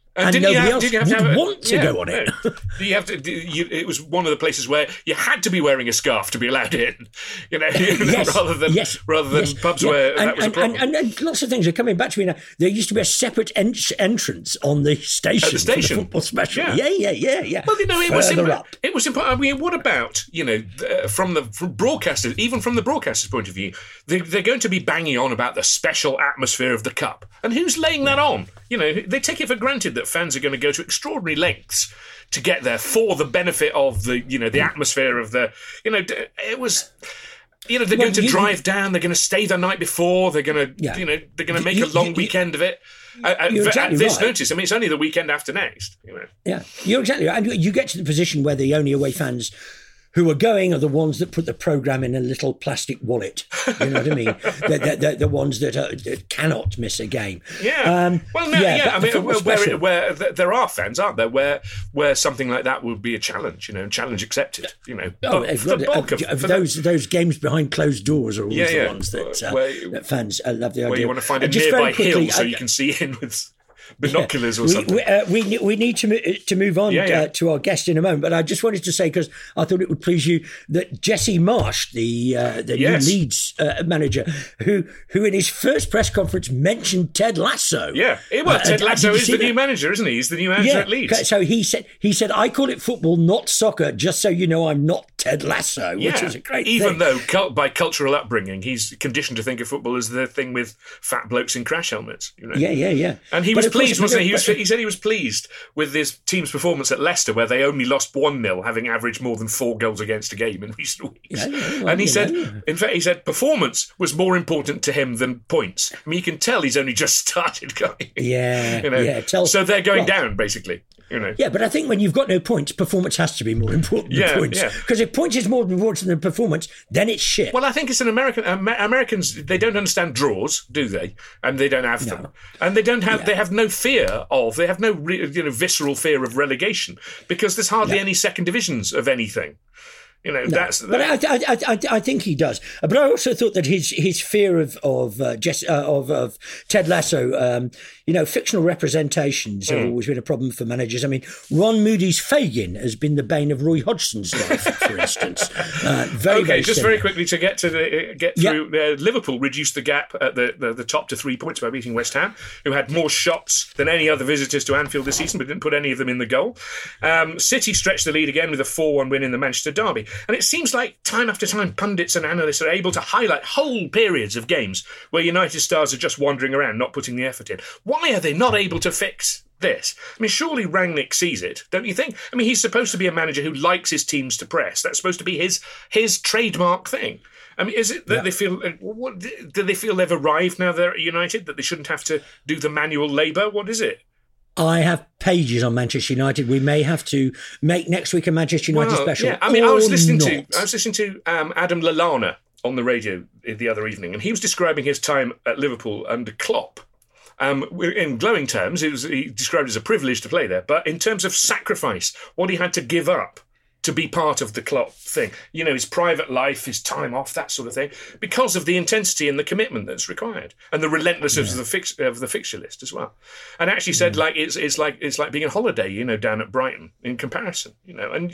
And, and didn't nobody you have, else did you have would to have a, want to yeah, go on no. it. You have to. You, it was one of the places where you had to be wearing a scarf to be allowed in. You know, yes, rather than yes, rather than yes, pubs yeah. where and, that was and, a problem. And, and, and lots of things are coming back to me now. There used to be a separate en- entrance on the station, At the station. for the football special. Yeah. yeah, yeah, yeah, yeah. Well, you know, it was Further imp- up. it was important. I mean, what about you know uh, from the from broadcasters, even from the broadcasters' point of view, they, they're going to be banging on about the special atmosphere of the cup, and who's laying that on? You know, they take it for granted that fans are going to go to extraordinary lengths to get there for the benefit of the, you know, the atmosphere of the, you know, it was, you know, they're Well, going to you- drive down, they're going to stay the night before, they're going to, Yeah. you know, they're going to make You- a long you- weekend of it. At, You're at exactly this right. notice, I mean, it's only the weekend after next. You know. Yeah, you're exactly right. And you- you get to the position where the only away fans who are going are the ones that put the programme in a little plastic wallet. You know what I mean? the, the, the, the ones that, are, that cannot miss a game. Yeah. Um, well, no, yeah. but I the mean, football where, special- where, where there are fans, aren't there? Where where something like that would be a challenge, you know, challenge accepted, you know. Oh, But uh, for the bulk of, uh, for those the, those games behind closed doors are always Yeah, the yeah. ones that, uh, Where- that fans uh, love the idea. where you want to find a Uh, just very nearby quickly, hill so I- you can see in with binoculars or we, something. We, uh, we, ne- we need to mo- to move on Yeah, yeah. Uh, to our guest in a moment, but I just wanted to say, because I thought it would please you, that Jesse Marsh, the uh, the Yes. new Leeds uh, manager, who who in his first press conference mentioned Ted Lasso. Yeah, it, well, Uh, Ted uh, Lasso did you is see the that? new manager, isn't he? He's the new manager Yeah, at Leeds. so he said he said I call it football, not soccer, just so you know I'm not Ted Lasso, which Yeah, is a great even thing. though cult, by cultural upbringing, he's conditioned to think of football as the thing with fat blokes in crash helmets. You know? Yeah, yeah, yeah. And he But was of course, pleased, wasn't he? He, was, but- he said he was pleased with his team's performance at Leicester, where they only lost one nil, having averaged more than four goals against a game in recent weeks. Yeah, yeah, well, and he you said, know. in fact, he said performance was more important to him than points. I mean, you can tell he's only just started going. Yeah, you know? yeah. Tell, so they're going well, down, basically. You know. Yeah, but I think when you've got no points, performance has to be more important Yeah, than points. yeah. Because if points is more important than performance, then it's shit. Well, I think it's an American. Amer- Americans, they don't understand draws, do they? And they don't have them, and they don't have. Yeah. They have no fear of. They have no, re- you know, visceral fear of relegation because there's hardly Yeah. any second divisions of anything. You know, No, that's. but I, I, I, I, I think he does. But I also thought that his his fear of of uh, Jess, uh, of, of Ted Lasso, um, you know, fictional representations have Mm. always been a problem for managers. I mean, Ron Moody's Fagin has been the bane of Roy Hodgson's life, for instance. Uh, very, okay, very just similar. very quickly to get to the uh, get Yeah. through. Uh, Liverpool reduced the gap at the, the the top to three points by beating West Ham, who had more shots than any other visitors to Anfield this season, but didn't put any of them in the goal. Um, City stretched the lead again with a four one win in the Manchester derby, and it seems like time after time, pundits and analysts are able to highlight whole periods of games where United stars are just wandering around, not putting the effort in. Why are they not able to fix this? I mean, surely Rangnick sees it, don't you think? I mean, he's supposed to be a manager who likes his teams to press. That's supposed to be his his trademark thing. I mean, is it that Yeah. they feel? uh, What, do they feel they've arrived now they're at United, that they shouldn't have to do the manual labour? What is it? I have pages on Manchester United. We may have to make next week a Manchester United Well, special. Yeah, I mean, I was or listening not. to I was listening to um, Adam Lallana on the radio the other evening, and he was describing his time at Liverpool under Klopp. Um, in glowing terms, it was, he described it as a privilege to play there. But in terms of sacrifice, what he had to give up to be part of the Klopp thing, you know, his private life, his time off, that sort of thing, because of the intensity and the commitment that's required, and the relentlessness Yeah. of the fix, of the fixture list as well. And actually said, like it's it's like it's like being on holiday, you know, down at Brighton in comparison, you know. And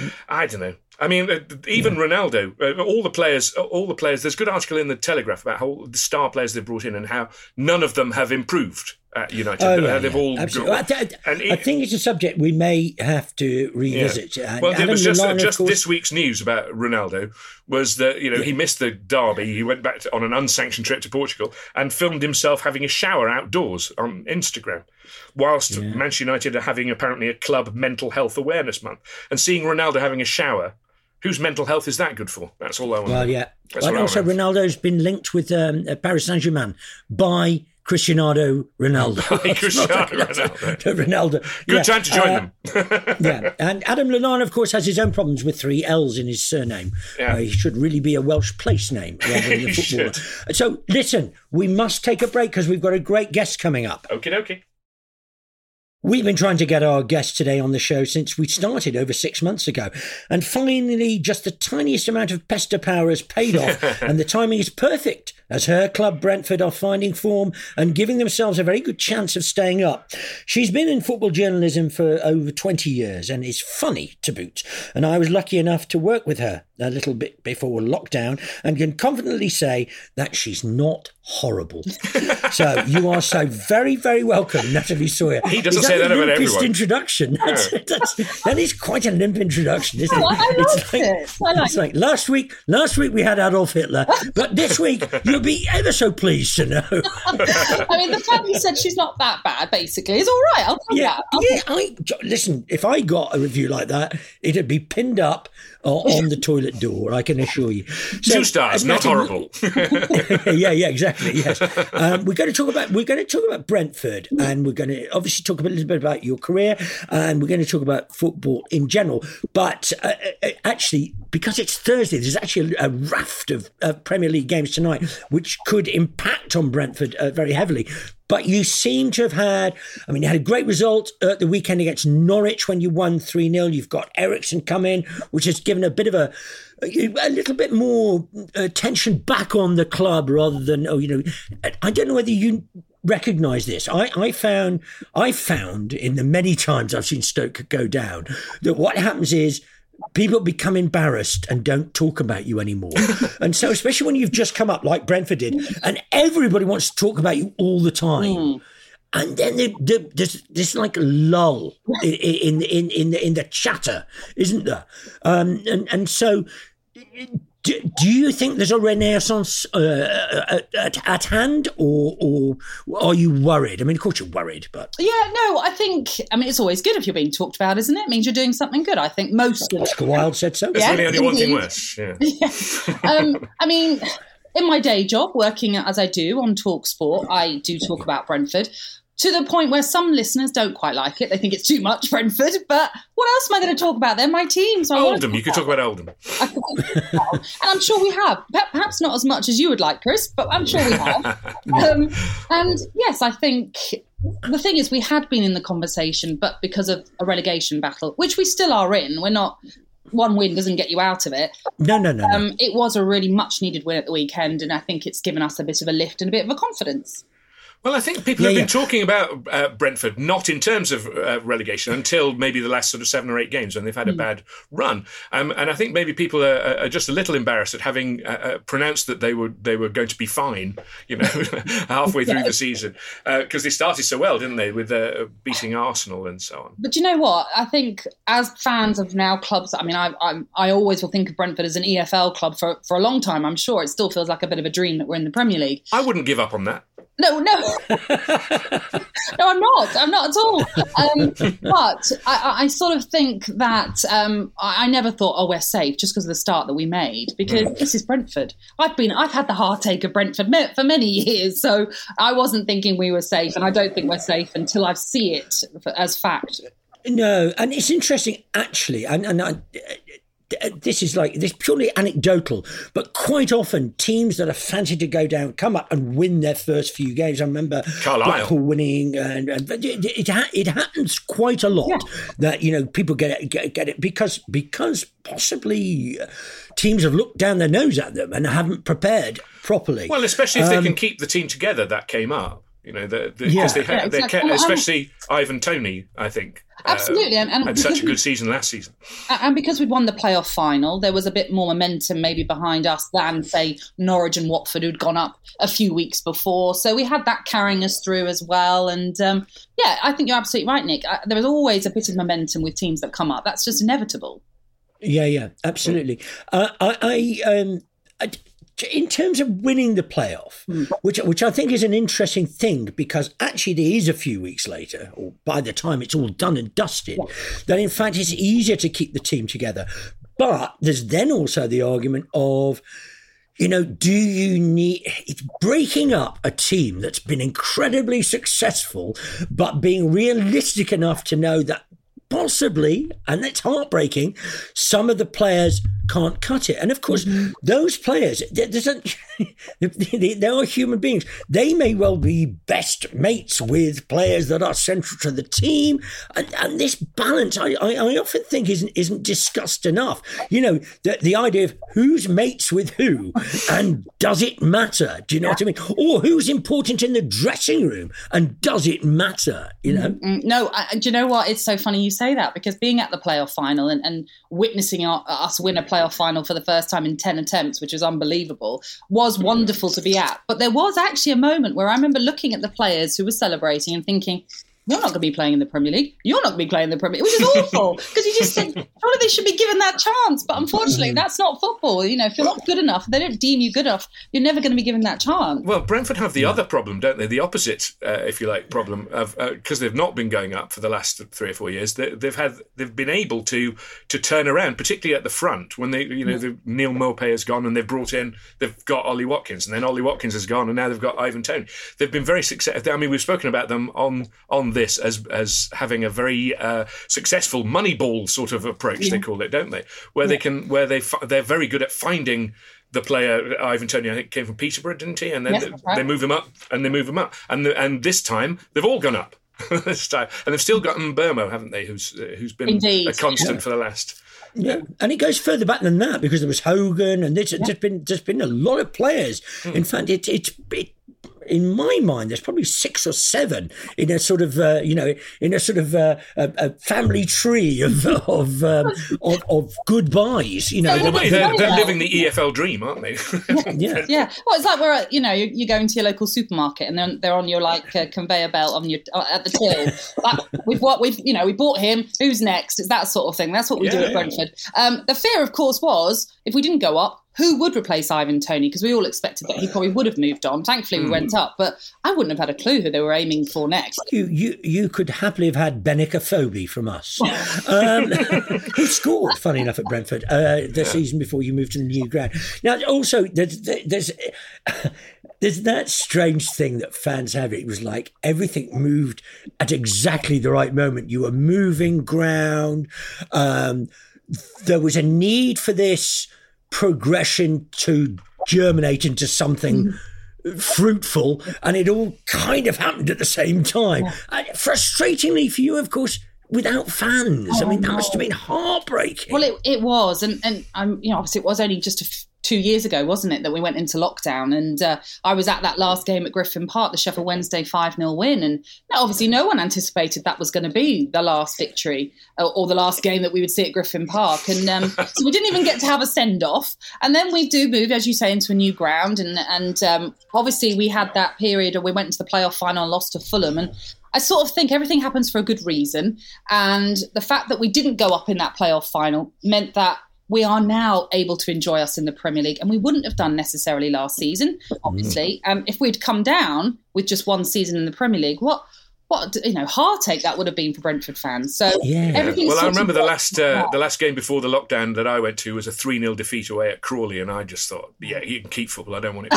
I don't know. I mean, uh, even Ronaldo, uh, all the players, all the players. There's a good article in the Telegraph about how the star players they've brought in and how none of them have improved at United. Oh, Uh, yeah, they've yeah, all absolutely. gone. I, th- And I it- think it's a subject we may have to revisit. Yeah. Uh, Well, it Adam was just, Lallana, of just course- this week's news about Ronaldo was that, you know, Yeah. he missed the derby. He went back to, on an unsanctioned trip to Portugal and filmed himself having a shower outdoors on Instagram, whilst Yeah. Manchester United are having apparently a club mental health awareness month. And seeing Ronaldo having a shower, whose mental health is that good for? That's all I want. Well, yeah. That's And what I also, want. Ronaldo's been linked with um, uh, Paris Saint-Germain by Cristiano Ronaldo. By Cristiano That's not- Ronaldo. Ronaldo. Good Yeah. time to join Uh, them. yeah, and Adam Lallana, of course, has his own problems with three L's in his surname. Yeah. Uh, he should really be a Welsh place name rather than a He footballer. should. So, listen, we must take a break because we've got a great guest coming up. Okie dokie. We've been trying to get our guest today on the show since we started over six months ago. And finally, just the tiniest amount of pester power has paid off. And the timing is perfect, as her club, Brentford, are finding form and giving themselves a very good chance of staying up. She's been in football journalism for over twenty years and is funny to boot. And I was lucky enough to work with her a little bit before lockdown and can confidently say that she's not horrible. So you are so very, very welcome, Natalie Sawyer. He doesn't say that about everyone. Introduction. That's, yeah. that's, that is quite a limp introduction, isn't it? Oh, I it's like, it. I like it's like last week. Last week we had Adolf Hitler, but this week you'll be ever so pleased to know. I mean, the fact you said she's not that bad, basically, is all right. I'll take yeah, that. I'll yeah. I listen. If I got a review like that, it'd be pinned up uh, on the toilet door. I can assure you. So, Two stars, not horrible. yeah, yeah, exactly. Yes, um, we're going to talk about we're going to talk about Brentford, and we're going to obviously talk a little bit about your career, and we're going to talk about football in general. But uh, actually, because it's Thursday, there's actually a, a raft of uh, Premier League games tonight, which could impact on Brentford uh, very heavily. But you seem to have had, I mean, you had a great result at the weekend against Norwich when you won three nil. You've got Eriksen come in, which has given a bit of a, a little bit more uh, tension back on the club rather than, oh, you know, I don't know whether you recognise this. I, I found, I found in the many times I've seen Stoke go down that what happens is, people become embarrassed and don't talk about you anymore. And so, especially when you've just come up like Brentford did, and everybody wants to talk about you all the time. Mm. And then there, there, there's this like lull in, in, in, in, the, in the chatter, isn't there? Um, and, and so... Do, do you think there's a renaissance uh, at, at, at hand, or, or are you worried? I mean, of course you're worried, but... Yeah, no, I think, I mean, it's always good if you're being talked about, isn't it? It means you're doing something good. I think most... Oscar Wilde said so. There's yeah, only, only one thing worse. Yeah. yeah. Um, I mean, in my day job, working as I do on TalkSport, I do talk about Brentford, to the point where some listeners don't quite like it. They think it's too much, Brentford. But what else am I going to talk about? They're my team. So Oldham. You could talk about Oldham. And I'm sure we have. Perhaps not as much as you would like, Chris, but I'm sure we have. um, and yes, I think the thing is we had been in the conversation, but because of a relegation battle, which we still are in, we're not... One win doesn't get you out of it. No, no, no. Um, no. It was a really much needed win at the weekend, and I think it's given us a bit of a lift and a bit of a confidence. Well, I think people yeah, have been yeah. talking about uh, Brentford, not in terms of uh, relegation, until maybe the last sort of seven or eight games when they've had a mm. bad run. Um, and I think maybe people are, are just a little embarrassed at having uh, pronounced that they were they were going to be fine, you know, halfway through the season. Because uh, they started so well, didn't they, with uh, beating Arsenal and so on. But you know what? I think as fans of now clubs, I mean, I I, I always will think of Brentford as an E F L club for, for a long time, I'm sure. It still feels like a bit of a dream that we're in the Premier League. I wouldn't give up on that. No, no, no, I'm not. I'm not at all. Um, but I, I sort of think that um, I, I never thought, oh, we're safe just because of the start that we made, because mm. this is Brentford. I've been, I've had the heartache of Brentford for many years, so I wasn't thinking we were safe, and I don't think we're safe until I see it as fact. No, and it's interesting actually, and and. I, This is like, this purely anecdotal, but quite often teams that are fancied to go down come up and win their first few games. I remember Carlisle. Blackpool winning, and, and it, it, it happens quite a lot yeah. that, you know, people get it, get, get it because because possibly teams have looked down their nose at them and haven't prepared properly. Well, especially if um, they can keep the team together that came up. You know, the, the, yeah. they had, yeah, exactly. especially Ivan Toney, I think. Absolutely. Uh, and, and had such a good season last season. And because we'd won the playoff final, there was a bit more momentum maybe behind us than, say, Norwich and Watford, who'd gone up a few weeks before. So we had that carrying us through as well. And um, yeah, I think you're absolutely right, Nick. There is always a bit of momentum with teams that come up. That's just inevitable. Yeah, yeah, absolutely. Uh, I... I, um, I in terms of winning the playoff, mm. which which I think is an interesting thing, because actually there is a few weeks later, or by the time it's all done and dusted, yeah. that in fact it's easier to keep the team together. But there's then also the argument of, you know, do you need, it's breaking up a team that's been incredibly successful, but being realistic enough to know that possibly, and it's heartbreaking, some of the players can't cut it. And of course, mm-hmm. those players, there's a, they, they are human beings. They may well be best mates with players that are central to the team. And, and this balance, I, I, I often think, isn't, isn't discussed enough. You know, the, the idea of who's mates with who and does it matter? Do you know what I mean? Or who's important in the dressing room and does it matter? You know? Mm-hmm. No, I, do you know what? It's so funny you say that, because being at the playoff final and, and witnessing our, us win a playoff final for the first time in ten attempts, which was unbelievable, was wonderful to be at. But there was actually a moment where I remember looking at the players who were celebrating and thinking, you're not going to be playing in the Premier League. You're not going to be playing in the Premier League, which is awful, because you just think, surely they should be given that chance. But unfortunately, that's not football. You know, if you're not good enough, if they don't deem you good enough, you're never going to be given that chance. Well, Brentford have the yeah. other problem, don't they? The opposite, uh, if you like, problem of because uh, they've not been going up for the last three or four years. They, they've had they've been able to to turn around, particularly at the front when they, you know, the, Neil Maupay has gone and they've brought in, they've got Ollie Watkins, and then Ollie Watkins has gone, and now they've got Ivan Toney. They've been very successful. I mean, we've spoken about them on on this as as having a very uh, successful Moneyball sort of approach, yeah. they call it, don't they? Where yeah. they can, where they they're very good at finding the player. Ivan Toney, I think, came from Peterborough, didn't he? And then yes, they, right. they move him up, and they move him up, and the, and this time they've all gone up. this time, and they've still got Mbeumo, haven't they? Who's uh, who's been Indeed. a constant yeah. for the last. Yeah, and it goes further back than that, because there was Hogan, and there's, yeah. there's been there's been a lot of players. Mm. In fact, it, it's it, in my mind, there's probably six or seven in a sort of uh, you know in a sort of uh, a, a family tree of of, um, of of goodbyes. You know, well, they're, they're, they're living the E F L dream, aren't they? yeah, yeah. Well, it's like we're at, you know you, you go into your local supermarket and then they're on your like uh, conveyor belt on your uh, at the till. Like, we've what we've you know we bought him. Who's next? It's that sort of thing. That's what we yeah, do at Brentford. Um, the fear, of course, was if we didn't go up, who would replace Ivan Toney? Because we all expected that he probably would have moved on. Thankfully, we mm. went up, but I wouldn't have had a clue who they were aiming for next. You you, you could happily have had Benica Phobie from us, um, who scored, funny enough, at Brentford uh, the season before you moved to the new ground. Now, also, there's there's, there's that strange thing that fans have. It was like everything moved at exactly the right moment. You were moving ground. Um, there was a need for this progression to germinate into something mm. fruitful, and it all kind of happened at the same time. Yeah. Uh, frustratingly for you, of course, without fans. Oh, I mean, that no. must have been heartbreaking. Well, it, it was, and and um, you know, obviously, it was only just a f- two years ago, wasn't it, that we went into lockdown, and uh, I was at that last game at Griffin Park, the Sheffield Wednesday five nil win, and obviously no one anticipated that was going to be the last victory or, or the last game that we would see at Griffin Park, and um, so we didn't even get to have a send-off, and then we do move, as you say, into a new ground, and, and um, obviously we had that period where we went into the playoff final and lost to Fulham, and I sort of think everything happens for a good reason, and the fact that we didn't go up in that playoff final meant that we are now able to enjoy us in the Premier League, and we wouldn't have done necessarily last season, obviously. Mm. Um, if we'd come down with just one season in the Premier League, what, what you know, heartache that would have been for Brentford fans. So yeah. everything. Well, I remember the last uh, the last game before the lockdown that I went to was a three nil defeat away at Crawley, and I just thought, yeah, you can keep football. I don't want it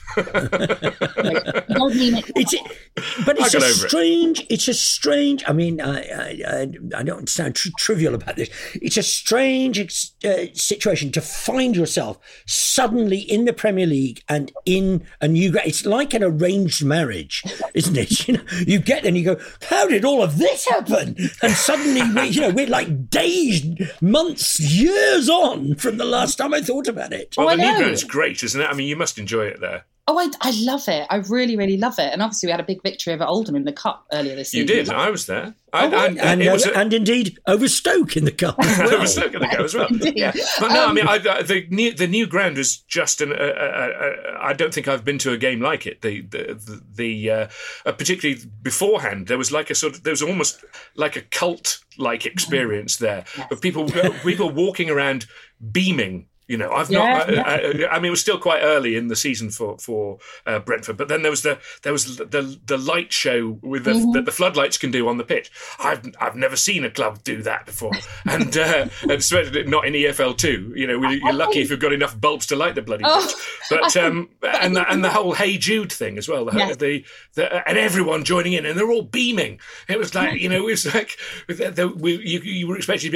back. Don't mean it. It's, but it's a strange. It. It's a strange. I mean, I I, I don't sound tr- trivial about this. It's a strange uh, situation to find yourself suddenly in the Premier League and in a new. It's like an arranged marriage, isn't it? You know, you get there and you go, how did all of this happen? And suddenly, we, you know, we're like dazed, months, years on from the last time I thought about it. Well, oh, the new ground's great, isn't it? I mean, you must enjoy it there. Oh, I, I love it. I really, really love it. And obviously we had a big victory over Oldham in the Cup earlier this season. You did. I was there. I, oh, I, and, and, it a, and indeed over Stoke in the Cup as well. Over Stoke in the Cup as well. Yeah. But no, um, I mean, I, the new the new ground is just an. Uh, uh, uh, I don't think I've been to a game like it. The the the, the uh, uh, particularly beforehand, there was like a sort of there was almost like a cult like experience there of people people walking around beaming. You know, I've yeah, not. Yeah. I, I, I mean, it was still quite early in the season for for uh, Brentford, but then there was the there was the the light show with the, mm-hmm. that the floodlights can do on the pitch. I've I've never seen a club do that before, and uh, especially not in E F L two. You know, you're lucky if you've got enough bulbs to light the bloody oh, pitch. But um, and the, and the whole Hey Jude thing as well. The, yeah. the, the and everyone joining in, and they're all beaming. It was like you know, it was like the, the, we, you you were expected to be able to get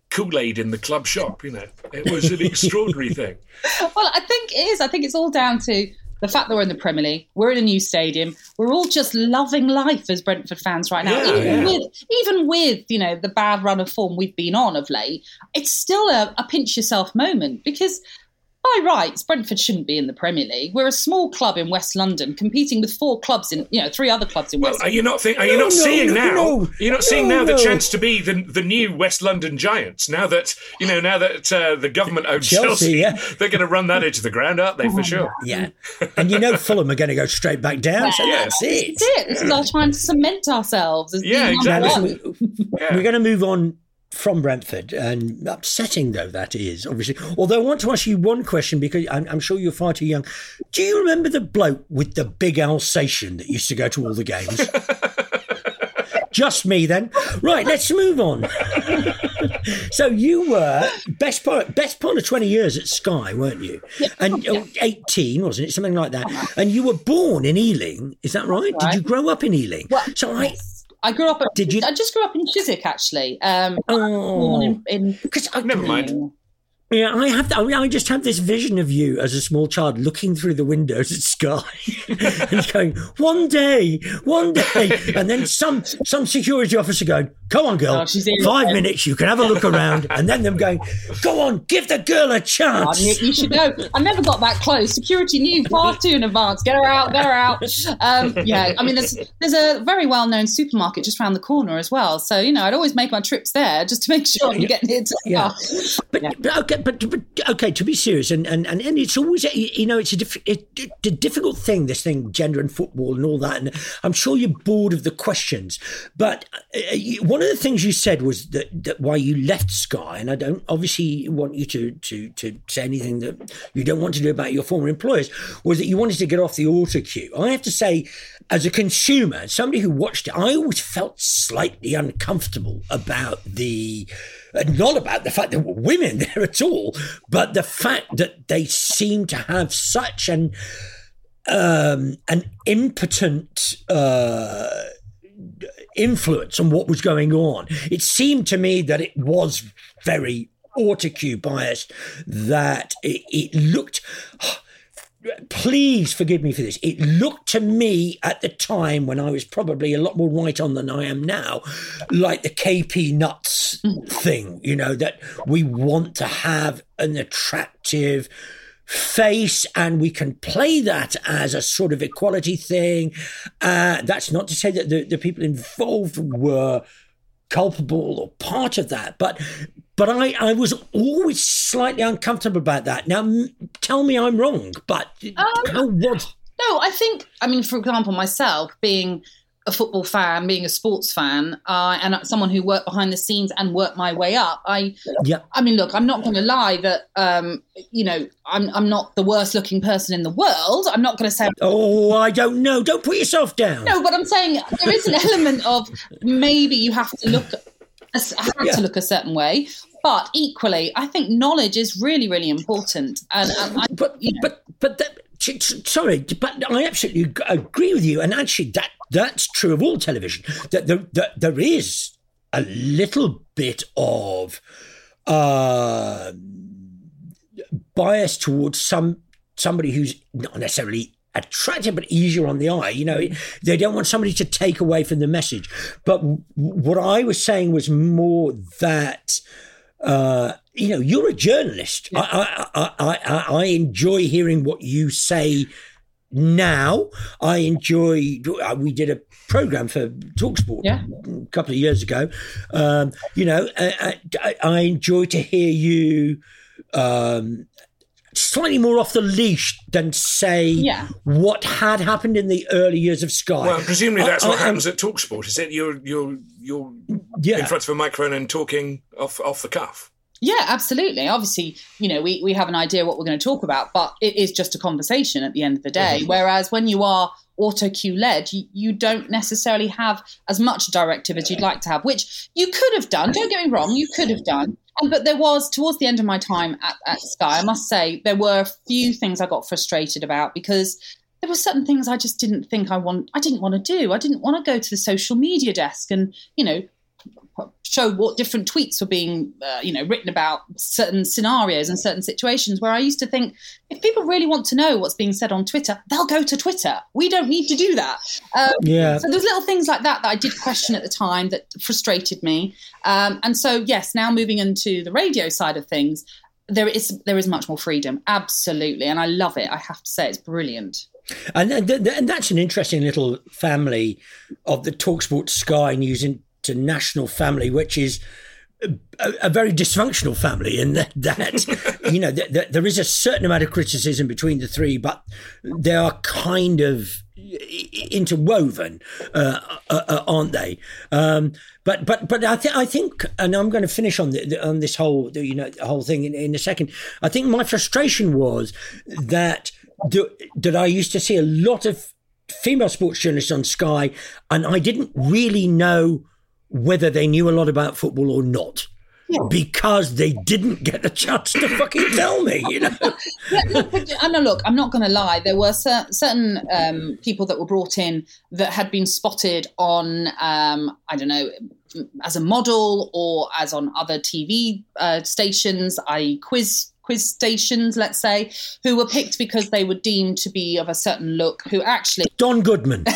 Kool-Aid in the club shop, you know. It was an extraordinary thing. Well, I think it is. I think it's all down to the fact that we're in the Premier League, we're in a new stadium, we're all just loving life as Brentford fans right now. Yeah, even yeah. with, even with, you know, the bad run of form we've been on of late, it's still a, a pinch yourself moment because by rights, Brentford shouldn't be in the Premier League. We're a small club in West London competing with four clubs in, you know, three other clubs in Well, West are you London. not think, Are you No, not no, seeing no, now? no. You're not seeing No, now the no. chance to be the the new West London Giants. Now that you know, now that uh, the government owns Chelsea, Chelsea, yeah. they're going to run that into the ground, aren't they? For sure. Yeah. And you know Fulham are going to go straight back down, so Yeah. that's it. That's it. This is our time to cement ourselves as Yeah, being Now, number exactly. one. listen, we, Yeah. we're going to move on from Brentford, and upsetting though that is, obviously. Although I want to ask you one question because I'm, I'm sure you're far too young. Do you remember the bloke with the big Alsatian that used to go to all the games? Just me then. Right, let's move on. So you were best part, best part of twenty years at Sky, weren't you? Yeah. And oh, eighteen, wasn't it? Something like that. And you were born in Ealing, is that right? Right. Did you grow up in Ealing? Well, so I... I grew up. At, Did you- I just grew up in Chiswick, actually. Um, Oh. born in, in Because I, Never mind. Yeah, I have. I, mean, I just have this vision of you as a small child looking through the windows at Sky and going, "One day, one day," and then some some security officer going, "Come on, girl, Oh, she's in five there." minutes, you can have a look around," and then them going, "Go on, give the girl a Oh, chance." you, you should know. I never got that close. Security knew far too in advance. Get her out, get her out. Um, yeah, I mean, there's there's a very well known supermarket just around the corner as well. So you know, I'd always make my trips there just to make sure I'm getting here to Yeah. stuff. But, Yeah. but okay, but, but okay. To be serious, and, and, and, and it's always a- you know it's a, diff, it, a difficult thing. This thing, gender and football and all that. And I'm sure you're bored of the questions. But uh, you, one of the things you said was that, that why you left Sky, and I don't obviously want you to to to say anything that you don't want to do about your former employers, was that you wanted to get off the auto cue. I have to say, as a consumer, somebody who watched it, I always felt slightly uncomfortable about the. Not about the fact there were women there at all, but the fact that they seem to have such an um, an impotent uh, influence on what was going on. It seemed to me that it was very autocue biased, that it, it looked... Please forgive me for this. It looked to me at the time, when I was probably a lot more right on than I am now, like the K P Nuts thing, you know, that we want to have an attractive face and we can play that as a sort of equality thing. Uh, that's not to say that the, the people involved were culpable or part of that, but but I, I was always slightly uncomfortable about that. Now, m- tell me I'm wrong, but Um, how was... No, I think, I mean, for example, myself being a football fan, being a sports fan, uh, and someone who worked behind the scenes and worked my way up, I, Yeah. I mean, look, I'm not going to lie that, um, you know, I'm, I'm not the worst looking person in the world. I'm not going to say. Oh, I don't know. Don't put yourself down. No, but I'm saying there is an element of maybe you have to look, have Yeah. to look a certain way. But equally, I think knowledge is really, really important. And, and I, But you know, but but that, t- t- sorry, but I absolutely ag- agree with you. And actually, that that's true of all television. That there, that there is a little bit of uh, bias towards some somebody who's not necessarily attractive but easier on the eye. You know, they don't want somebody to take away from the message. But w- what I was saying was more that. Uh, you know, you're a journalist. Yeah. I, I, I, I, I enjoy hearing what you say now. I enjoy, we did a program for TalkSport yeah. a couple of years ago. Um, you know, I, I, I enjoy to hear you um, slightly more off the leash than say yeah. what had happened in the early years of Sky. Well, presumably that's I, what I, happens at TalkSport, is it? You're you're you're yeah. in front of a microphone and talking off off the cuff. Yeah, absolutely. Obviously, you know, we, we have an idea what we're going to talk about, but it is just a conversation at the end of the day. Mm-hmm. Whereas when you are auto cue led, you, you don't necessarily have as much directive as you'd like to have, which you could have done. Don't get me wrong, you could have done. Um, but there was, towards the end of my time at, at Sky, I must say, there were a few things I got frustrated about because there were certain things I just didn't think I want. I didn't want to do. I didn't want to go to the social media desk and, you know, show what different tweets were being, uh, you know, written about certain scenarios and certain situations, where I used to think, if people really want to know what's being said on Twitter, they'll go to Twitter. We don't need to do that. Um, yeah. So there's little things like that that I did question at the time that frustrated me. Um, and so, yes, now moving into the radio side of things, there is there is much more freedom. Absolutely. And I love it. I have to say, it's brilliant. And, and, and that's an interesting little family of the TalkSport Sky News International family, which is a, a very dysfunctional family in that, that you know, th- th- there is a certain amount of criticism between the three, but they are kind of interwoven, uh, uh, uh, aren't they? Um, but but but I, th- I think, and I'm going to finish on the, the, on this whole you know whole thing in, in a second. I think my frustration was that the, that I used to see a lot of female sports journalists on Sky, and I didn't really know whether they knew a lot about football or not. Yeah. Because they didn't get a chance to fucking tell me, you know. yeah, look, and look, I'm not going to lie. There were cer- certain um, people that were brought in that had been spotted on, um, I don't know, as a model or as on other T V uh, stations, that is quiz quiz stations, let's say, who were picked because they were deemed to be of a certain look, who actually... Don Goodman.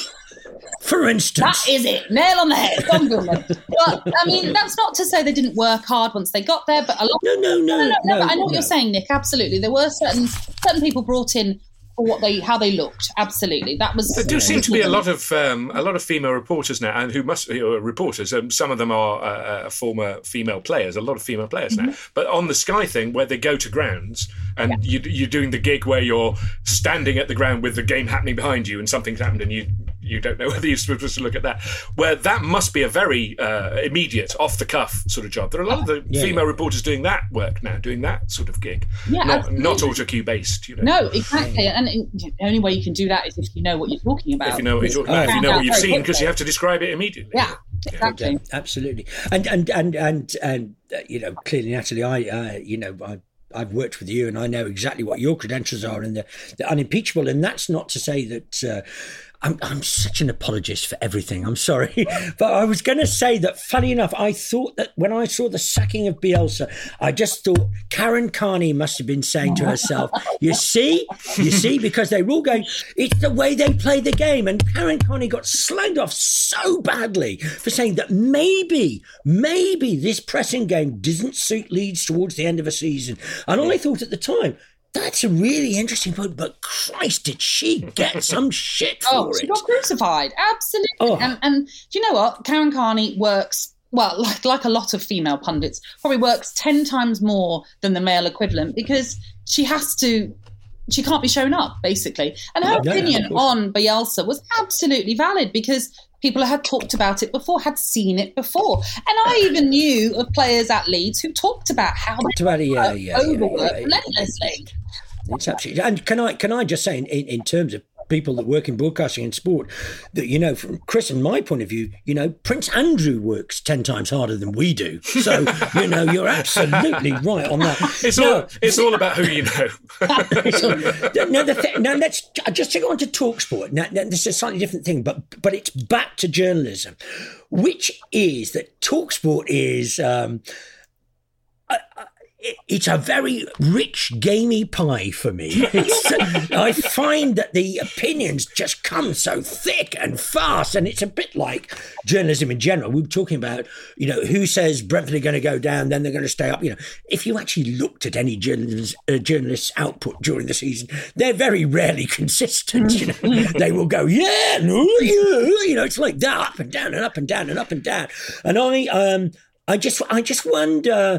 For instance. That is it. Nail on the head. Don Goodman. But, I mean, that's not to say they didn't work hard once they got there, but a lot... No, no, no. No, no, no, no but I know what no. you're saying, Nick. Absolutely. There were certain certain people brought in for what they, how they looked. Absolutely. That was... There do seem to be a lot of um, a lot of female reporters now, and who must be uh, reporters. Um, some of them are uh, former female players. A lot of female players Mm-hmm. now. But on the Sky thing, where they go to grounds, and Yeah. you, you're doing the gig where you're standing at the ground with the game happening behind you, and something's happened, and you you don't know whether you're supposed to look at that. Where that must be a very uh, immediate, off the cuff sort of job. There are a lot of the Yeah, female yeah. reporters doing that work now, doing that sort of gig. Yeah, not, absolutely. not auto cue based. You know. No, exactly. And the only way you can do that is if you know what you're talking about. If you know what you're talking about, if you know what you've seen, because you have to describe it immediately. Yeah, exactly. Yeah, absolutely. And and and and and uh, you know, clearly, Natalie, I uh, you know, I. I've worked with you, and I know exactly what your credentials are, and they're, they're unimpeachable. And that's not to say that uh, I'm, I'm such an apologist for everything. I'm sorry, but I was going to say that. Funny enough, I thought that when I saw the sacking of Bielsa, I just thought Karen Carney must have been saying to herself, "You see, you see," because they were all going, "It's the way they play the game." And Karen Carney got slagged off so badly for saying that maybe, maybe this pressing game doesn't suit Leeds towards the end of a season. And I thought at the time, that's a really interesting point, but Christ, did she get some shit for Oh, it? she got crucified. Absolutely. Oh. And, and do you know what? Karen Carney works, well, like, like a lot of female pundits, probably works ten times more than the male equivalent, because she has to, she can't be shown up, basically. And her No, opinion of course. on Bielsa was absolutely valid, because people had talked about it before, had seen it before. And I even knew of players at Leeds who talked about how Talked they about it, yeah, were yeah, yeah, overworked yeah, yeah. relentlessly. It's absolutely. And can I can I just say, in, in, in terms of people that work in broadcasting and sport, that, you know, from Chris and my point of view, you know, Prince Andrew works ten times harder than we do. So, you know, you're absolutely right on that. It's No, all it's all about who you know. so, now, the th- now let's just to go on to TalkSport. Now, now, this is a slightly different thing, but but it's back to journalism, which is that TalkSport is. Um, uh, uh, It's a very rich, gamey pie for me. It's, I find that the opinions just come so thick and fast, and it's a bit like journalism in general. We were talking about, you know, who says Brentford are going to go down, then they're going to stay up. You know, if you actually looked at any journalists, uh, journalists' output during the season, they're very rarely consistent. You know, they will go, yeah, no, yeah, you know, it's like that, up and down and up and down and up and down. And I, um, I just, I just wonder.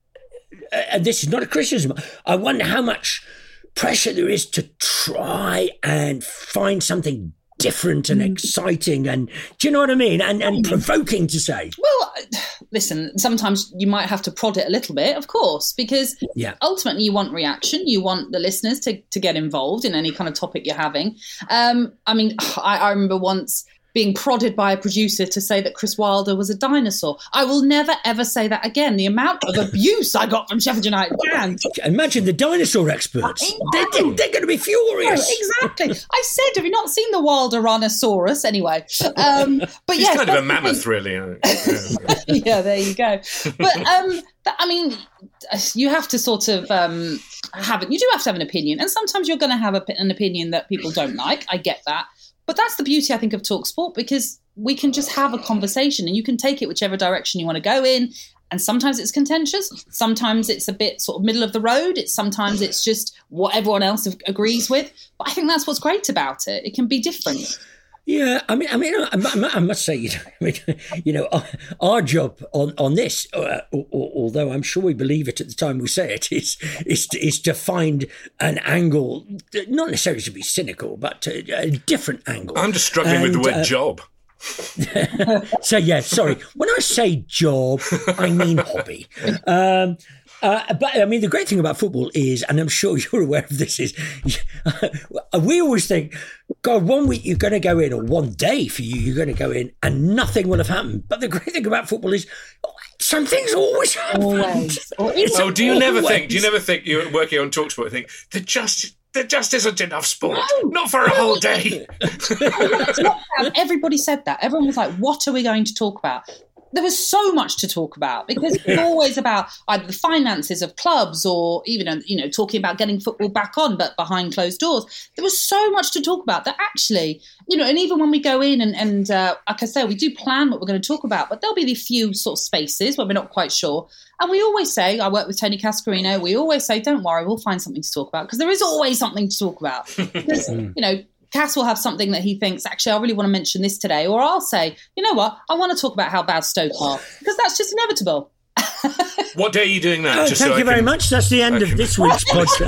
And this is not a criticism, I wonder how much pressure there is to try and find something different and exciting and, do you know what I mean? And, and provoking to say. Well, listen, sometimes you might have to prod it a little bit, of course, because Yeah. ultimately you want reaction. You want the listeners to, to get involved in any kind of topic you're having. Um, I mean, I, I remember once being prodded by a producer to say that Chris Wilder was a dinosaur. I will never, ever say that again. The amount of abuse I got from Sheffield United fans. Imagine the dinosaur experts. They're, they're, they're going to be furious. No, exactly. I said, have you not seen the Wilderanosaurus? Anyway. Um, but He's yeah, kind of a mammoth, really. Yeah, there you go. But, um, I mean, you have to sort of um, have it. You do have to have an opinion. And sometimes you're going to have a, an opinion that people don't like. I get that. But that's the beauty, I think, of TalkSport, because we can just have a conversation and you can take it whichever direction you want to go in. And sometimes it's contentious. Sometimes it's a bit sort of middle of the road. It's sometimes it's just what everyone else agrees with. But I think that's what's great about it. It can be different. Yeah, I mean, I mean, I, I must say, you know, I mean, you know, our, our job on on this, uh, although I'm sure we believe it at the time we say it, is is to, is to find an angle, not necessarily to be cynical, but a, a different angle. I'm just struggling and, with the word uh, job. So yeah, sorry. When I say job, I mean hobby. Um, Uh, but I mean, the great thing about football is, and I'm sure you're aware of this, is we always think, God, one week you're going to go in, or one day for you, you're going to go in, and nothing will have happened. But the great thing about football is something's always happened. Always. Oh, do you never always. think? Do you never think you're working on TalkSport? Think there just there just isn't enough sport, no. Not for a whole day. Everybody said that. Everyone was like, "What are we going to talk about?" There was so much to talk about because it's always about either the finances of clubs or even, you know, talking about getting football back on, but behind closed doors. There was so much to talk about that actually, you know, and even when we go in and, and uh, like I say, we do plan what we're going to talk about, but there'll be the few sort of spaces where we're not quite sure. And we always say, I work with Tony Cascarino, we always say, don't worry, we'll find something to talk about because there is always something to talk about. Because, you know, Cass will have something that he thinks, actually, I really want to mention this today. Or I'll say, you know what, I want to talk about how bad Stoke are. Because that's just inevitable. What day are you doing that? Oh, just thank so you I very can... much. That's the end okay. of this week's podcast.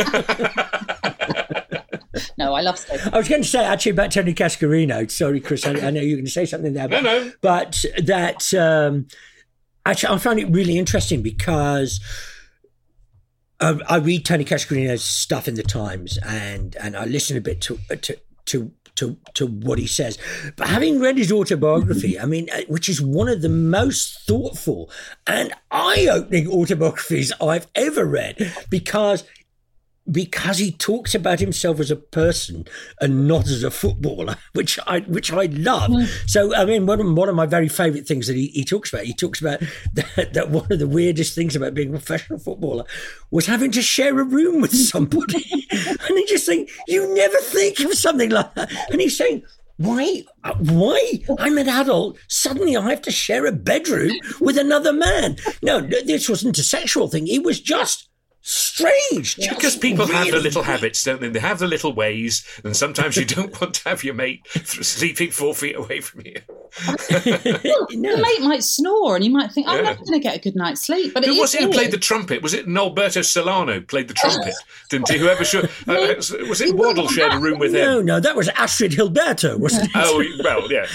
No, I love Stoke. I was going to say, actually, about Tony Cascarino. Sorry, Chris, I, I know you were going to say something there. But, no, no. But that, um, actually, I found it really interesting because I, I read Tony Cascarino's stuff in the Times and, and I listen a bit to, to to to to what he says. But having read his autobiography, I mean, which is one of the most thoughtful and eye-opening autobiographies I've ever read, because because he talks about himself as a person and not as a footballer, which I which I love. Mm. So, I mean, one of, one of my very favourite things that he, he talks about, he talks about that, that one of the weirdest things about being a professional footballer was having to share a room with somebody. And he just think, you never think of something like that. And he's saying, why? Why? I'm an adult. Suddenly I have to share a bedroom with another man. No, this wasn't a sexual thing. It was just strange. Because people really have the little habits, don't they? They have the little ways, and sometimes you don't want to have your mate sleeping four feet away from you. Well, no. Your mate might snore, and you might think, "I'm yeah. never going to get a good night's sleep." But who it was is it who weird. played the trumpet? Was it Norberto Solano played the trumpet? Didn't he? Whoever should, uh, was it Waddle shared a room with him? No, no, that was Astrid Hilberto, wasn't it? Oh, well, yeah.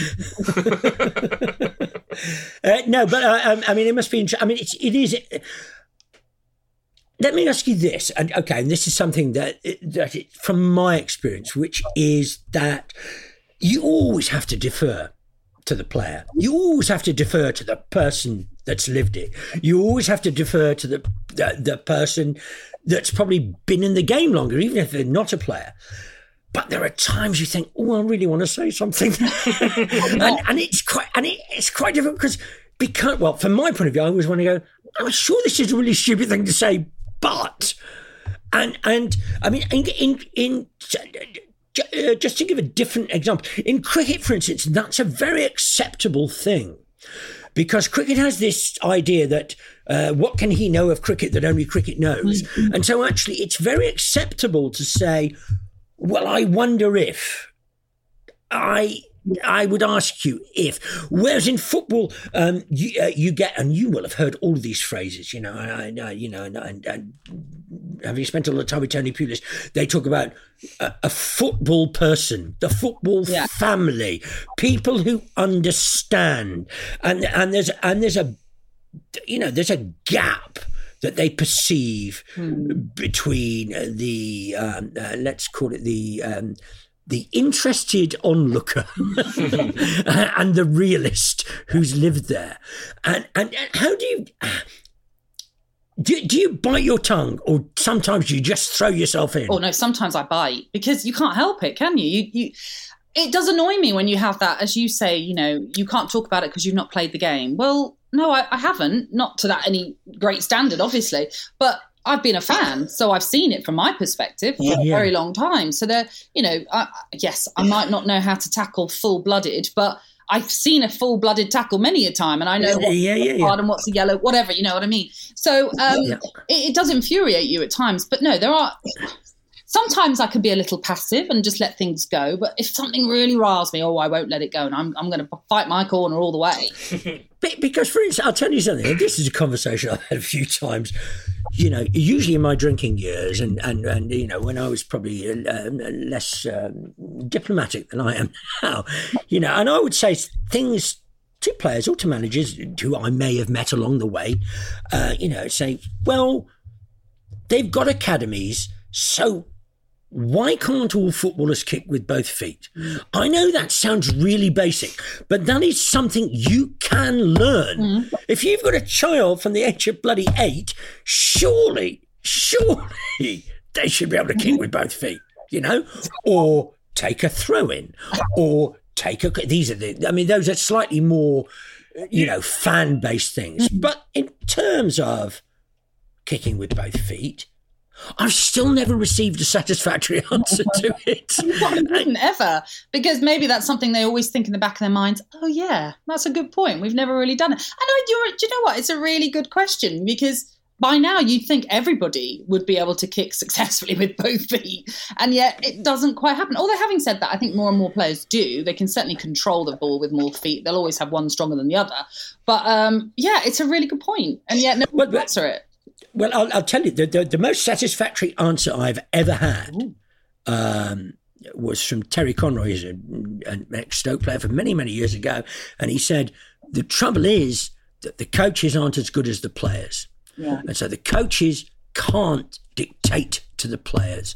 uh, no, but uh, um, I mean, it must be. Int- I mean, it's, it is. It, Let me ask you this, and okay, and this is something that, that it, from my experience, which is that you always have to defer to the player. You always have to defer to the person that's lived it. You always have to defer to the the, the person that's probably been in the game longer, even if they're not a player. But there are times you think, oh, I really want to say something, and, and it's quite and it, it's quite difficult because because well, from my point of view, I always want to go, I'm sure this is a really stupid thing to say. But, and, and I mean, in, in, in uh, just to give a different example, in cricket, for instance, that's a very acceptable thing because cricket has this idea that uh, what can he know of cricket that only cricket knows? Mm-hmm. And so actually it's very acceptable to say, well, I wonder if I... I would ask you if, whereas in football, um, you, uh, you get, and you will have heard all of these phrases, you know, and, and, you know, and, and, and having spent a lot of time with Tony Pulis, they talk about a, a football person, the football yeah. family, people who understand, and and there's and there's a, you know, there's a gap that they perceive hmm. between the, um, uh, let's call it the. Um, the interested onlooker and the realist who's lived there. And, and, and how do you... Do, do you bite your tongue, or sometimes you just throw yourself in? Oh, no, sometimes I bite, because you can't help it, can you? You, you it does annoy me when you have that, as you say, you know, you can't talk about it because you've not played the game. Well, no, I, I haven't, not to that any great standard, obviously, but I've been a fan, so I've seen it from my perspective for Yeah. a very long time. So there, you know, I, yes, I might not know how to tackle full-blooded, but I've seen a full-blooded tackle many a time, and I know what's Yeah, yeah, a yeah. card and what's a yellow, whatever, you know what I mean? So um, Yeah. it, it does infuriate you at times, but no, there are... Sometimes I could be a little passive and just let things go, but if something really riles me, oh, I won't let it go, and I'm I'm going to fight my corner all the way. Be- Because, for instance, I'll tell you something, and this is a conversation I've had a few times, you know, usually in my drinking years, and, and, and you know, when I was probably uh, less um, diplomatic than I am now, you know, and I would say things to players or to managers who I may have met along the way, uh, you know, say, well, they've got academies, so why can't all footballers kick with both feet? I know that sounds really basic, but that is something you can learn. Mm. If you've got a child from the age of bloody eight, surely, surely they should be able to kick with both feet, you know, or take a throw in, or take a. These are the. I mean, those are slightly more, you know, fan based things. But in terms of kicking with both feet, I've still never received a satisfactory answer to it. I wouldn't ever, because maybe that's something they always think in the back of their minds. Oh yeah, that's a good point. We've never really done it. And I, you're, do you know what? It's a really good question, because by now you'd think everybody would be able to kick successfully with both feet, and yet it doesn't quite happen. Although having said that, I think more and more players do. They can certainly control the ball with more feet. They'll always have one stronger than the other. But um, yeah, it's a really good point, and yet no one will answer it. Well, I'll, I'll tell you, the, the, the most satisfactory answer I've ever had um, was from Terry Conroy, who's an ex-Stoke player from many, many years ago. And he said, the trouble is that the coaches aren't as good as the players. Yeah. And so the coaches can't dictate to the players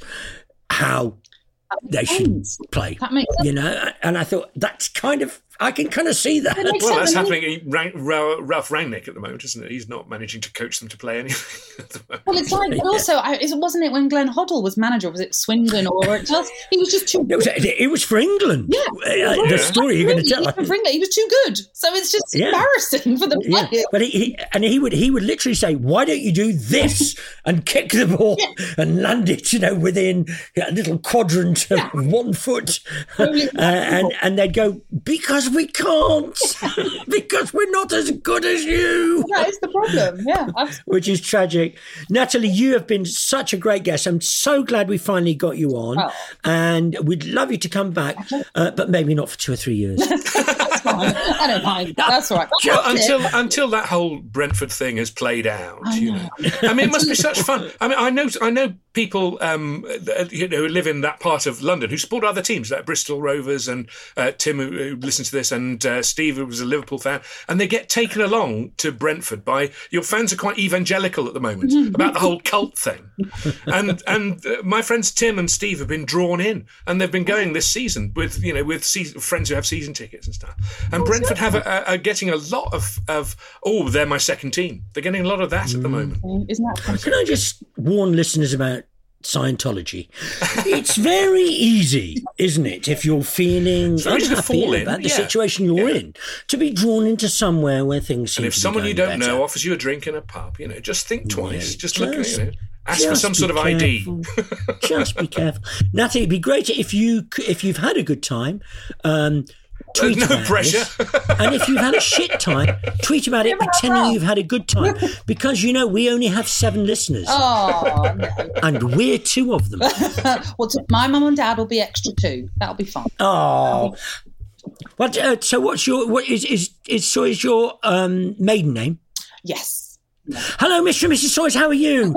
how they should play. That makes sense. You know, and I thought that's kind of, I can kind of see that. Well, that's happening in Ra- Ra- Ralph Rangnick at the moment, isn't it? He's not managing to coach them to play anything at the moment. Well, it's like, but also, I, it wasn't it when Glenn Hoddle was manager? Was it Swindon or it just? He was just too. It was, it was for England. Yeah, Uh, the story you're going to tell. He, for England, he was too good, so it's just Yeah. embarrassing for the players. Yeah, but he, he and he would he would literally say, "Why don't you do this and kick the ball and land it, you know, within a little quadrant of one foot?" uh, and and they'd go, "Because we can't, because we're not as good as you." That is the problem. Yeah, absolutely. Which is tragic. Natalie, you have been such a great guest. I'm so glad we finally got you on, Oh. and we'd love you to come back, uh, but maybe not for two or three years. That's fine. I don't mind. That's all right. Well, That's it. until until that whole Brentford thing has played out, I you know. know. I mean, it must be such fun. I mean, I know I know people, um, th- you know, who live in that part of London who support other teams like Bristol Rovers, and uh, Tim, who, who listens to this, and uh, Steve, who was a Liverpool fan, and they get taken along to Brentford by your fans are quite evangelical at the moment about the whole cult thing, and and uh, my friends Tim and Steve have been drawn in, and they've been going this season with you know with season, friends who have season tickets and stuff, and Brentford have a, are getting a lot of of oh they're my second team. They're getting a lot of that at the moment. Isn't that funny? Can I just warn listeners about Scientology? It's very easy, isn't it, if you're feeling It's very easy to unhappy fall in, about the yeah. situation you're Yeah. in, to be drawn into somewhere where things seem And if to be someone you going don't better. know offers you a drink in a pub, you know, just think twice. Yeah, just look at just- it, you know. Ask for just some be sort of I D. careful. Just be careful. Natalie, it'd be great if you if you've had a good time, um, tweet no about pressure. this. And if you've had a shit time, tweet about it, pretending you've had a good time, because you know we only have seven listeners, Oh, no. and we're two of them. Well, t- my mum and dad will be extra too. That'll be fun. Oh, what? Uh, so what's your what is is is so is your um, maiden name? Yes. Hello, Mister and Missus Soyce. How are you?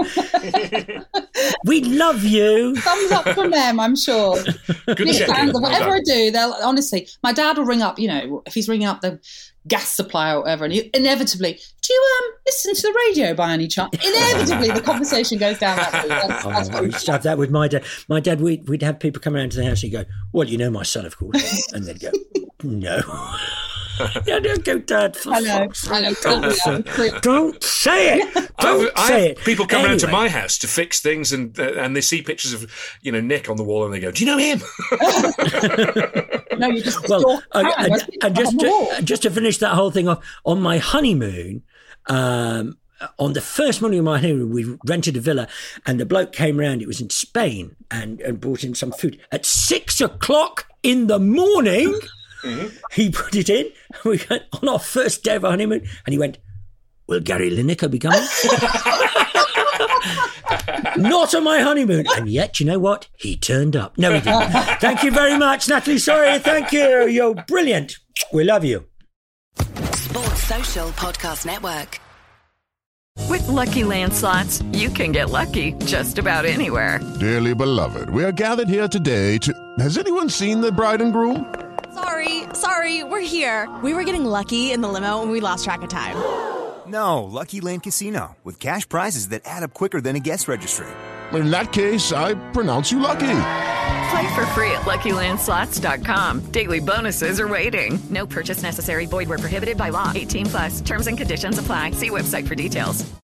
We love you. Thumbs up from them, I'm sure. Good Big check-in. fans of Well whatever done. I do, they'll honestly. My dad will ring up. You know, if he's ringing up the gas supply or whatever, and you, inevitably, do you um listen to the radio by any chance? Inevitably, the conversation goes down that route. That's, that's Oh, I used to have that with my dad. My dad, we'd, we'd have people come around to the house and he'd go, well, you know my son, of course. And they'd go, no. Yeah, don't go, Dad. For I know, I know. Don't, say, don't say it. Don't I've, say I it. People come anyway. round to my house to fix things, and uh, and they see pictures of, you know, Nick on the wall, and they go, "Do you know him?" No, you just well, uh, and, and just to, just to finish that whole thing off, on my honeymoon, um, on the first morning of my honeymoon, we rented a villa, and the bloke came round. It was in Spain, and, and brought in some food at six o'clock in the morning. Mm-hmm. He put it in. We went on our first day of our honeymoon, and he went, "Will Gary Lineker be coming?" Not on my honeymoon. And yet, you know what? He turned up. No, he didn't. Thank you very much, Natalie. Sorry, thank you. You're brilliant. We love you. Sports Social Podcast Network. With Lucky Land Slots, you can get lucky just about anywhere. Dearly beloved, we are gathered here today to... Has anyone seen the bride and groom? Sorry, sorry, we're here. We were getting lucky in the limo and we lost track of time. No, Lucky Land Casino, with cash prizes that add up quicker than a guest registry. In that case, I pronounce you lucky. Play for free at Lucky Land Slots dot com. Daily bonuses are waiting. No purchase necessary. Void where prohibited by law. eighteen plus. Terms and conditions apply. See website for details.